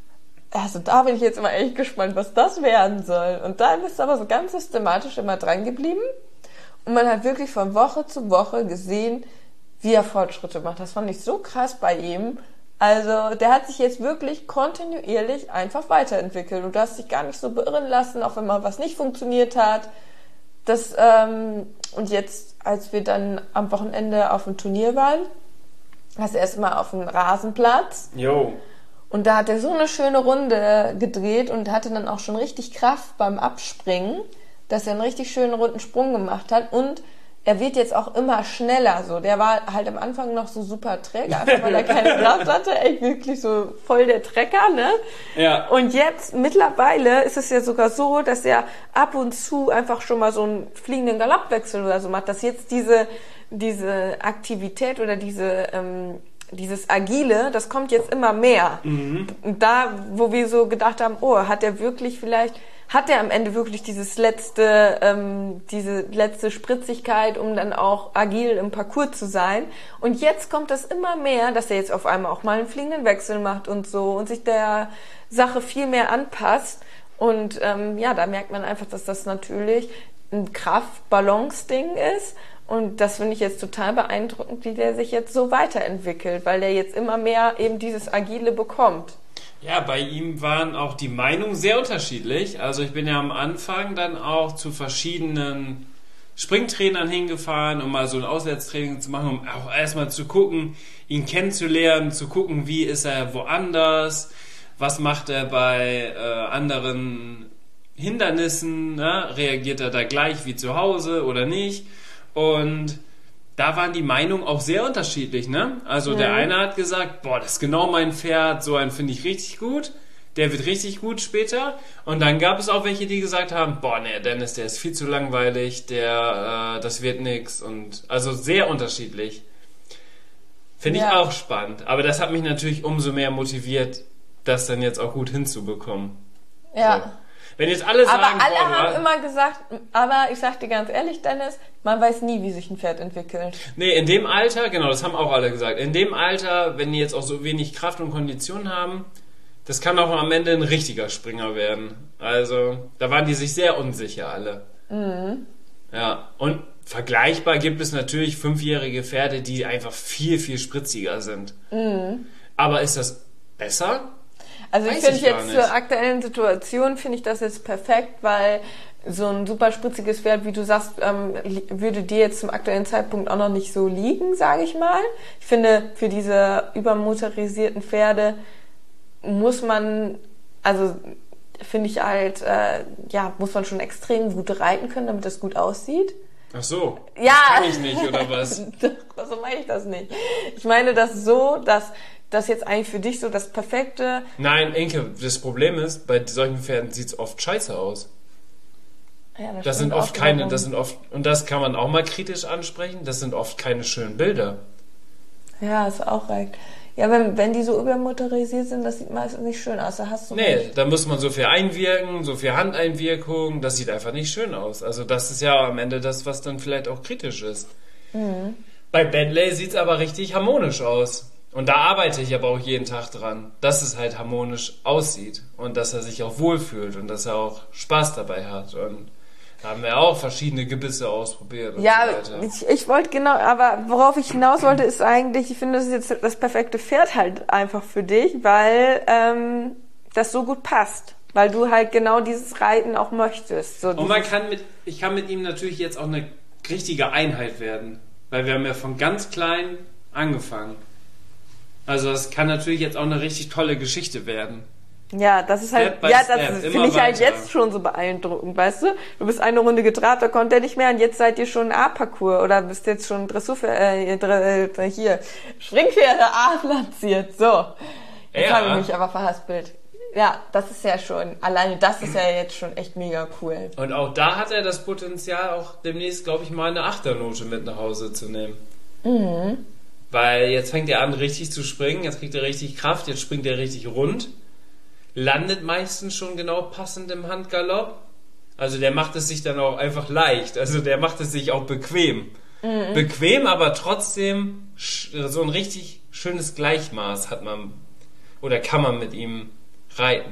also da bin ich jetzt immer echt gespannt, was das werden soll. Und dann ist aber so ganz systematisch immer dran geblieben. Und man hat wirklich von Woche zu Woche gesehen, wie er Fortschritte macht. Das fand ich so krass bei ihm. Also der hat sich jetzt wirklich kontinuierlich einfach weiterentwickelt. Und du hast dich gar nicht so beirren lassen, auch wenn mal was nicht funktioniert hat. Das, ähm, und jetzt, als wir dann am Wochenende auf dem Turnier waren, hast du erstmal auf dem Rasenplatz. Jo. Und da hat er so eine schöne Runde gedreht und hatte dann auch schon richtig Kraft beim Abspringen, dass er einen richtig schönen runden Sprung gemacht hat. Und er wird jetzt auch immer schneller. So, der war halt am Anfang noch so super träge, einfach weil er keine Kraft hatte. Echt wirklich so voll der Trecker, ne? Ja. Und jetzt mittlerweile ist es ja sogar so, dass er ab und zu einfach schon mal so einen fliegenden Galoppwechsel oder so macht, dass jetzt diese diese Aktivität oder diese ähm, dieses Agile, das kommt jetzt immer mehr. Mhm. Und da, wo wir so gedacht haben, oh, hat er wirklich vielleicht, hat er am Ende wirklich dieses letzte, ähm, diese letzte Spritzigkeit, um dann auch agil im Parcours zu sein. Und jetzt kommt das immer mehr, dass er jetzt auf einmal auch mal einen fliegenden Wechsel macht und so und sich der Sache viel mehr anpasst. Und ähm, ja, da merkt man einfach, dass das natürlich ein Kraft-Balance-Ding ist. Und das finde ich jetzt total beeindruckend, wie der sich jetzt so weiterentwickelt, weil der jetzt immer mehr eben dieses Agile bekommt. Ja, bei ihm waren auch die Meinungen sehr unterschiedlich. Also ich bin ja am Anfang dann auch zu verschiedenen Springtrainern hingefahren, um mal so ein Auswärtstraining zu machen, um auch erstmal zu gucken, ihn kennenzulernen, zu gucken, wie ist er woanders, was macht er bei äh, anderen Hindernissen, ne? Reagiert er da gleich wie zu Hause oder nicht? Und da waren die Meinungen auch sehr unterschiedlich, ne? Also mhm. der eine hat gesagt, boah, das ist genau mein Pferd, so einen finde ich richtig gut. Der wird richtig gut später. Und dann gab es auch welche, die gesagt haben, boah, nee, Dennis, der ist viel zu langweilig, der, äh, das wird nix. Und also sehr unterschiedlich. Finde ich ja. auch spannend. Aber das hat mich natürlich umso mehr motiviert, das dann jetzt auch gut hinzubekommen. Ja. So. Wenn jetzt alle sagen, aber alle boah, haben immer gesagt, aber ich sag dir ganz ehrlich, Dennis, man weiß nie, wie sich ein Pferd entwickelt. Nee, in dem Alter, genau, das haben auch alle gesagt. In dem Alter, wenn die jetzt auch so wenig Kraft und Kondition haben, das kann auch am Ende ein richtiger Springer werden. Also, da waren die sich sehr unsicher alle. Mhm. Ja, und vergleichbar gibt es natürlich fünfjährige Pferde, die einfach viel, viel spritziger sind. Mhm. Aber ist das besser? Also ich finde jetzt zur aktuellen Situation, finde ich das jetzt perfekt, weil so ein super spritziges Pferd, wie du sagst, ähm, würde dir jetzt zum aktuellen Zeitpunkt auch noch nicht so liegen, sage ich mal. Ich finde, für diese übermotorisierten Pferde muss man, also finde ich halt, äh, ja, muss man schon extrem gut reiten können, damit das gut aussieht. Ach so, ja. Das kann ich nicht, oder was? So meine ich das nicht. Ich meine das so, dass das jetzt eigentlich für dich so das perfekte... Nein, Inke, das Problem ist, bei solchen Pferden sieht es oft scheiße aus. Ja, das, das sind oft keine, warum. das sind oft, und das kann man auch mal kritisch ansprechen, das sind oft keine schönen Bilder. Ja, ist auch recht. Ja, wenn, wenn die so übermotorisiert sind, das sieht meistens nicht schön aus. Da hast du nee, recht. Da muss man so viel einwirken, so viel Handeinwirkung, das sieht einfach nicht schön aus. Also das ist ja am Ende das, was dann vielleicht auch kritisch ist. Mhm. Bei Bentley sieht es aber richtig harmonisch aus. Und da arbeite ich aber auch jeden Tag dran, dass es halt harmonisch aussieht und dass er sich auch wohlfühlt und dass er auch Spaß dabei hat. Und da haben wir auch verschiedene Gebisse ausprobiert. Und ja, so weiter. ich, ich wollte genau, aber worauf ich hinaus wollte, ist eigentlich, ich finde, das ist jetzt das perfekte Pferd halt einfach für dich, weil ähm, das so gut passt. Weil du halt genau dieses Reiten auch möchtest. So und man kann mit, ich kann mit ihm natürlich jetzt auch eine richtige Einheit werden. Weil wir haben ja von ganz klein angefangen. Also das kann natürlich jetzt auch eine richtig tolle Geschichte werden. Ja, das ist halt, ja, das finde ich halt jetzt schon so beeindruckend, weißt du? Du bist eine Runde getrabt, da konnte er nicht mehr und jetzt seid ihr schon A-Parcours oder bist jetzt schon Dressurpferd, äh, hier, Springpferde A platziert, so. Jetzt ja. habe ich mich aber verhaspelt. Ja, das ist ja schon, alleine das ist ja jetzt schon echt mega cool. Und auch da hat er das Potenzial, auch demnächst, glaube ich, mal eine Achternote mit nach Hause zu nehmen. Mhm. Weil jetzt fängt er an, richtig zu springen, jetzt kriegt er richtig Kraft, jetzt springt er richtig rund. Landet meistens schon genau passend im Handgalopp. Also der macht es sich dann auch einfach leicht. Also der macht es sich auch bequem. Mhm. Bequem, aber trotzdem so ein richtig schönes Gleichmaß hat man oder kann man mit ihm reiten.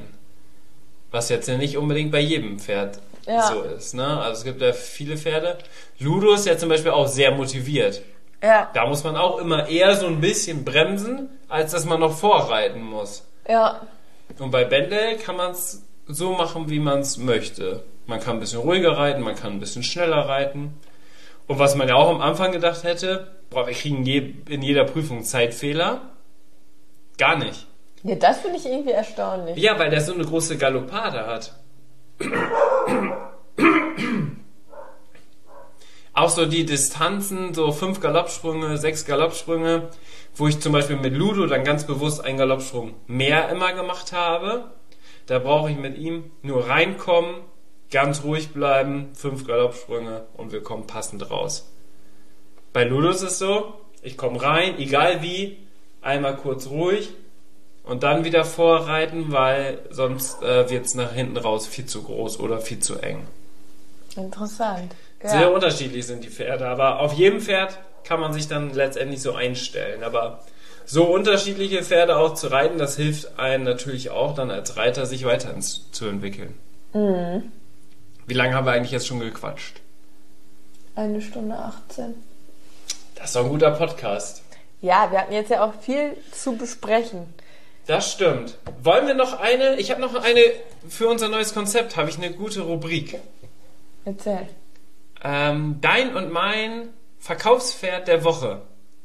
Was jetzt ja nicht unbedingt bei jedem Pferd ja. so ist. Ne? Also es gibt ja viele Pferde. Ludo ist ja zum Beispiel auch sehr motiviert. Ja. Da muss man auch immer eher so ein bisschen bremsen, als dass man noch vorreiten muss. Ja. Und bei Bentley kann man es so machen, wie man es möchte. Man kann ein bisschen ruhiger reiten, man kann ein bisschen schneller reiten. Und was man ja auch am Anfang gedacht hätte, boah, wir kriegen je, in jeder Prüfung Zeitfehler. Gar nicht. Ja, das finde ich irgendwie erstaunlich. Ja, weil der so eine große Galoppade hat. Auch so die Distanzen, so fünf Galoppsprünge, sechs Galoppsprünge, wo ich zum Beispiel mit Ludo dann ganz bewusst einen Galoppsprung mehr immer gemacht habe. Da brauche ich mit ihm nur reinkommen, ganz ruhig bleiben, fünf Galoppsprünge und wir kommen passend raus. Bei Ludo ist es so, ich komme rein, egal wie, einmal kurz ruhig und dann wieder vorreiten, weil sonst äh, wird es nach hinten raus viel zu groß oder viel zu eng. Interessant. Ja. Sehr unterschiedlich sind die Pferde, aber auf jedem Pferd kann man sich dann letztendlich so einstellen. Aber so unterschiedliche Pferde auch zu reiten, das hilft einem natürlich auch dann als Reiter, sich weiterzuentwickeln. Mhm. Wie lange haben wir eigentlich jetzt schon gequatscht? Eine Stunde achtzehn. Das ist doch ein guter Podcast. Ja, wir hatten jetzt ja auch viel zu besprechen. Das stimmt. Wollen wir noch eine? Ich habe noch eine, für unser neues Konzept habe ich eine gute Rubrik. Erzähl. Ähm, dein und mein Verkaufspferd der Woche.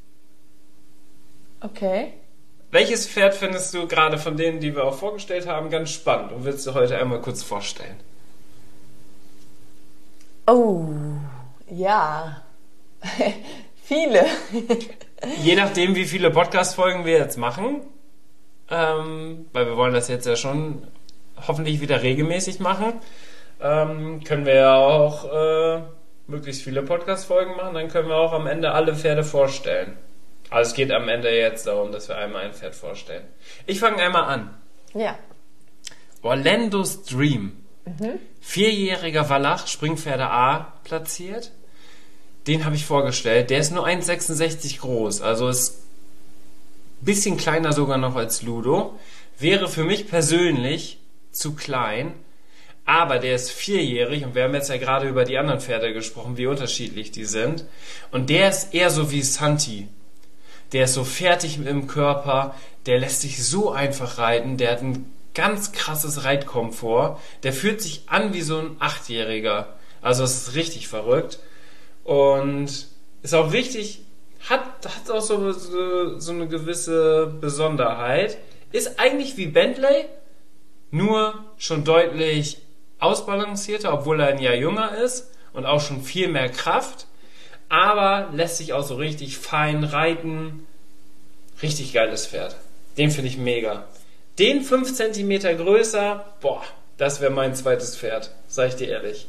Okay. Welches Pferd findest du gerade von denen, die wir auch vorgestellt haben, ganz spannend und willst du heute einmal kurz vorstellen? Oh, ja. Viele. Je nachdem, wie viele Podcast-Folgen wir jetzt machen, ähm, weil wir wollen das jetzt ja schon hoffentlich wieder regelmäßig machen, ähm, können wir ja auch äh, möglichst viele Podcast-Folgen machen, dann können wir auch am Ende alle Pferde vorstellen. Also es geht am Ende jetzt darum, dass wir einmal ein Pferd vorstellen. Ich fange einmal an. Ja. Orlando's Dream. Mhm. Vierjähriger Wallach, Springpferde A platziert. Den habe ich vorgestellt. Der ist nur eins Komma sechsundsechzig groß, also ist ein bisschen kleiner sogar noch als Ludo. Wäre für mich persönlich zu klein, aber der ist vierjährig und wir haben jetzt ja gerade über die anderen Pferde gesprochen, wie unterschiedlich die sind. Und der ist eher so wie Santi. Der ist so fertig im Körper, der lässt sich so einfach reiten, der hat ein ganz krasses Reitkomfort, der fühlt sich an wie so ein Achtjähriger. Also es ist richtig verrückt. Und ist auch richtig, hat, hat auch so, so, so eine gewisse Besonderheit. Ist eigentlich wie Bentley, nur schon deutlich ausbalancierter, obwohl er ein Jahr jünger ist und auch schon viel mehr Kraft. Aber lässt sich auch so richtig fein reiten. Richtig geiles Pferd. Den finde ich mega. Den fünf Zentimeter größer, boah, das wäre mein zweites Pferd, sag ich dir ehrlich.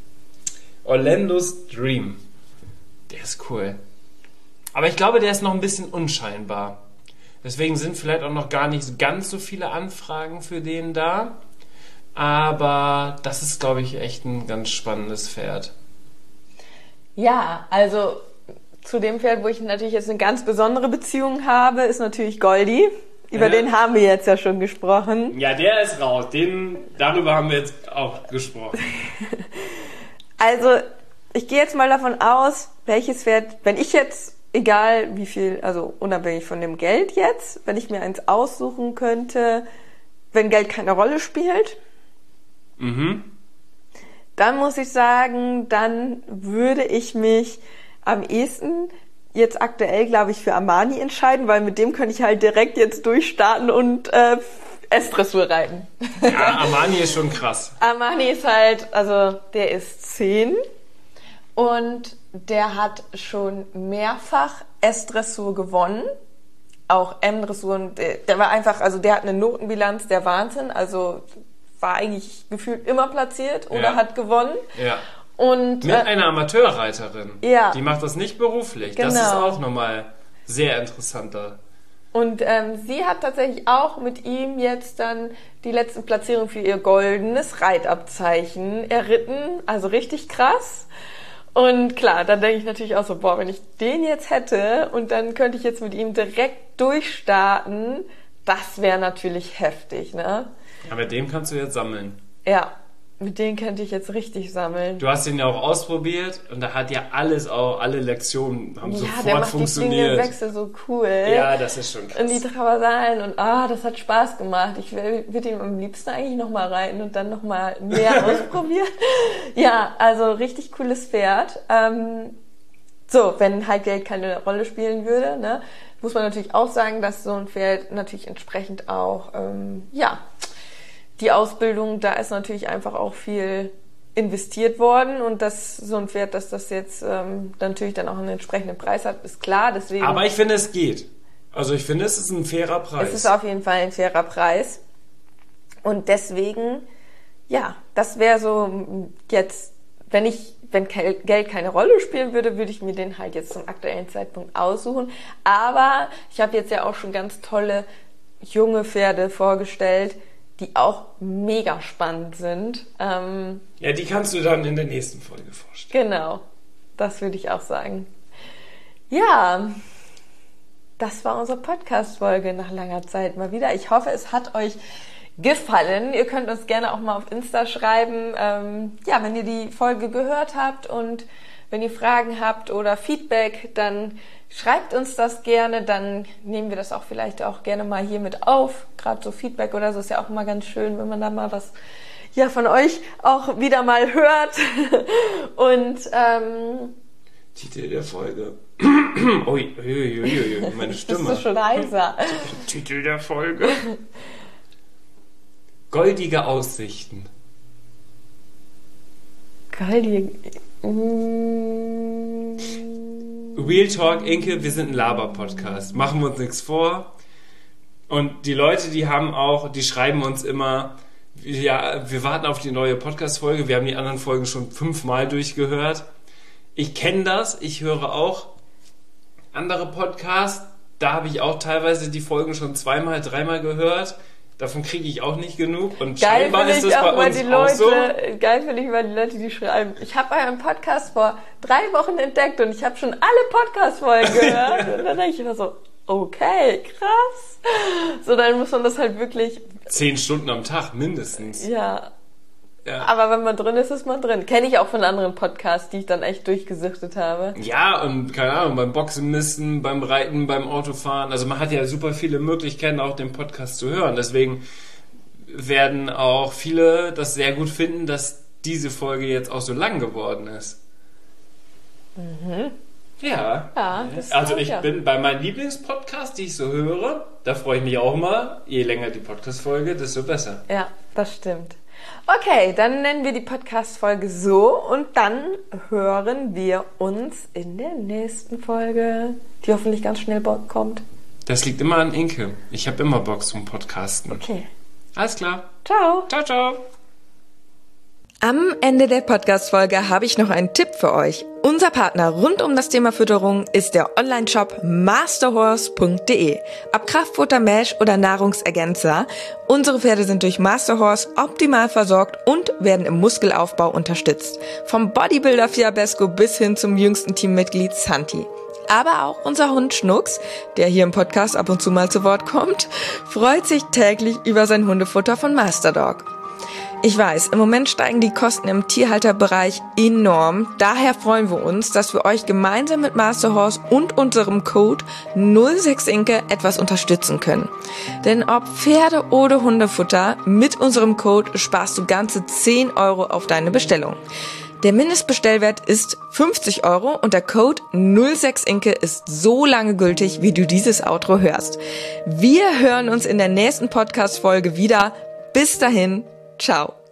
Orlando's Dream. Der ist cool. Aber ich glaube, der ist noch ein bisschen unscheinbar. Deswegen sind vielleicht auch noch gar nicht ganz so viele Anfragen für den da. Aber das ist, glaube ich, echt ein ganz spannendes Pferd. Ja, also zu dem Pferd, wo ich natürlich jetzt eine ganz besondere Beziehung habe, ist natürlich Goldi. Über ja. den haben wir jetzt ja schon gesprochen. Ja, der ist raus. Den, darüber haben wir jetzt auch gesprochen. Also, ich gehe jetzt mal davon aus, welches Pferd, wenn ich jetzt, egal wie viel, also unabhängig von dem Geld jetzt, wenn ich mir eins aussuchen könnte, wenn Geld keine Rolle spielt, mhm. dann muss ich sagen, dann würde ich mich am ehesten jetzt aktuell, glaube ich, für Armani entscheiden, weil mit dem könnte ich halt direkt jetzt durchstarten und äh, S-Dressur reiten. Ja, Armani ist schon krass. Armani ist halt, also der ist zehn und der hat schon mehrfach S-Dressur gewonnen, auch M-Dressur. Und der, der war einfach, also der hat eine Notenbilanz der Wahnsinn, also war eigentlich gefühlt immer platziert oder ja. hat gewonnen. Ja. Und, Mit äh, einer Amateurreiterin. Ja. Die macht das nicht beruflich. Genau. Das ist auch nochmal sehr interessanter. Und ähm, sie hat tatsächlich auch mit ihm jetzt dann die letzte Platzierung für ihr goldenes Reitabzeichen erritten. Also richtig krass. Und klar, dann denke ich natürlich auch so, boah, wenn ich den jetzt hätte und dann könnte ich jetzt mit ihm direkt durchstarten, das wäre natürlich heftig, ne? Ja, mit dem kannst du jetzt sammeln. Ja, mit denen könnte ich jetzt richtig sammeln. Du hast ihn ja auch ausprobiert und da hat ja alles auch, alle Lektionen haben ja, sofort der macht funktioniert. Die Wechsel so cool. Ja, das ist schon krass. Und die Traversalen und ah, das hat Spaß gemacht. Ich würde ihn am liebsten eigentlich nochmal reiten und dann nochmal mehr ausprobieren. Ja, also richtig cooles Pferd. Ähm, so, wenn halt Geld keine Rolle spielen würde, ne, muss man natürlich auch sagen, dass so ein Pferd natürlich entsprechend auch, ähm, ja, die Ausbildung, da ist natürlich einfach auch viel investiert worden und dass so ein Pferd, dass das jetzt ähm, natürlich dann auch einen entsprechenden Preis hat, ist klar. Deswegen, aber ich finde, es geht. Also ich finde, es ist ein fairer Preis. Es ist auf jeden Fall ein fairer Preis. Und deswegen, ja, das wäre so jetzt, wenn ich, wenn Geld keine Rolle spielen würde, würde ich mir den halt jetzt zum aktuellen Zeitpunkt aussuchen. Aber ich habe jetzt ja auch schon ganz tolle junge Pferde vorgestellt, die auch mega spannend sind. Ähm, ja, die kannst du dann in der nächsten Folge vorstellen. Genau, das würde ich auch sagen. Ja, das war unsere Podcast-Folge nach langer Zeit mal wieder. Ich hoffe, es hat euch gefallen. Ihr könnt uns gerne auch mal auf Insta schreiben, ähm, ja, wenn ihr die Folge gehört habt und wenn ihr Fragen habt oder Feedback, dann schreibt uns das gerne, dann nehmen wir das auch vielleicht auch gerne mal hier mit auf. Gerade so Feedback oder so ist ja auch immer ganz schön, wenn man da mal was ja von euch auch wieder mal hört. Und ähm, Titel der Folge. Ui, ui, ui, ui, meine Stimme. Bist du schon heiser? Titel der Folge. Goldige Aussichten. Goldige. Mm. Real Talk, Inke, wir sind ein Laber-Podcast. Machen wir uns nichts vor. Und die Leute, die haben auch, die schreiben uns immer, ja, wir warten auf die neue Podcast-Folge. Wir haben die anderen Folgen schon fünfmal durchgehört. Ich kenne das, ich höre auch andere Podcasts. Da habe ich auch teilweise die Folgen schon zweimal, dreimal gehört. Davon kriege ich auch nicht genug. Und geil scheinbar ist das bei uns die auch Leute, so. Geil finde ich mal die Leute, die schreiben, ich habe euren Podcast vor drei Wochen entdeckt und ich habe schon alle Podcast-Folgen gehört. Und dann denke ich immer so, okay, krass. So, dann muss man das halt wirklich... Zehn Stunden am Tag mindestens. Ja. Ja. Aber wenn man drin ist, ist man drin. Kenne ich auch von anderen Podcasts, die ich dann echt durchgesuchtet habe. Ja, und keine Ahnung, beim Boxenmisten, beim Reiten, beim Autofahren. Also man hat ja super viele Möglichkeiten, auch den Podcast zu hören. Deswegen werden auch viele das sehr gut finden, dass diese Folge jetzt auch so lang geworden ist. Mhm. Ja. Ja, das also auch, ich ja. bin bei meinen Lieblingspodcasts, die ich so höre, da freue ich mich auch mal. Je länger die Podcast-Folge, desto besser. Ja, das stimmt. Okay, dann nennen wir die Podcast-Folge so und dann hören wir uns in der nächsten Folge, die hoffentlich ganz schnell kommt. Das liegt immer an Inke. Ich habe immer Bock zum Podcasten. Okay. Alles klar. Ciao. Ciao, ciao. Am Ende der Podcast-Folge habe ich noch einen Tipp für euch. Unser Partner rund um das Thema Fütterung ist der Online-Shop masterhorse punkt de. Ob Kraftfutter, Mesh oder Nahrungsergänzer, unsere Pferde sind durch Masterhorse optimal versorgt und werden im Muskelaufbau unterstützt. Vom Bodybuilder Fiabesco bis hin zum jüngsten Teammitglied Santi. Aber auch unser Hund Schnucks, der hier im Podcast ab und zu mal zu Wort kommt, freut sich täglich über sein Hundefutter von Masterdog. Ich weiß, im Moment steigen die Kosten im Tierhalterbereich enorm. Daher freuen wir uns, dass wir euch gemeinsam mit Masterhorse und unserem Code null sechs Inke etwas unterstützen können. Denn ob Pferde- oder Hundefutter, mit unserem Code sparst du ganze zehn Euro auf deine Bestellung. Der Mindestbestellwert ist fünfzig Euro und der Code null sechs Inke ist so lange gültig, wie du dieses Outro hörst. Wir hören uns in der nächsten Podcast-Folge wieder. Bis dahin. Ciao.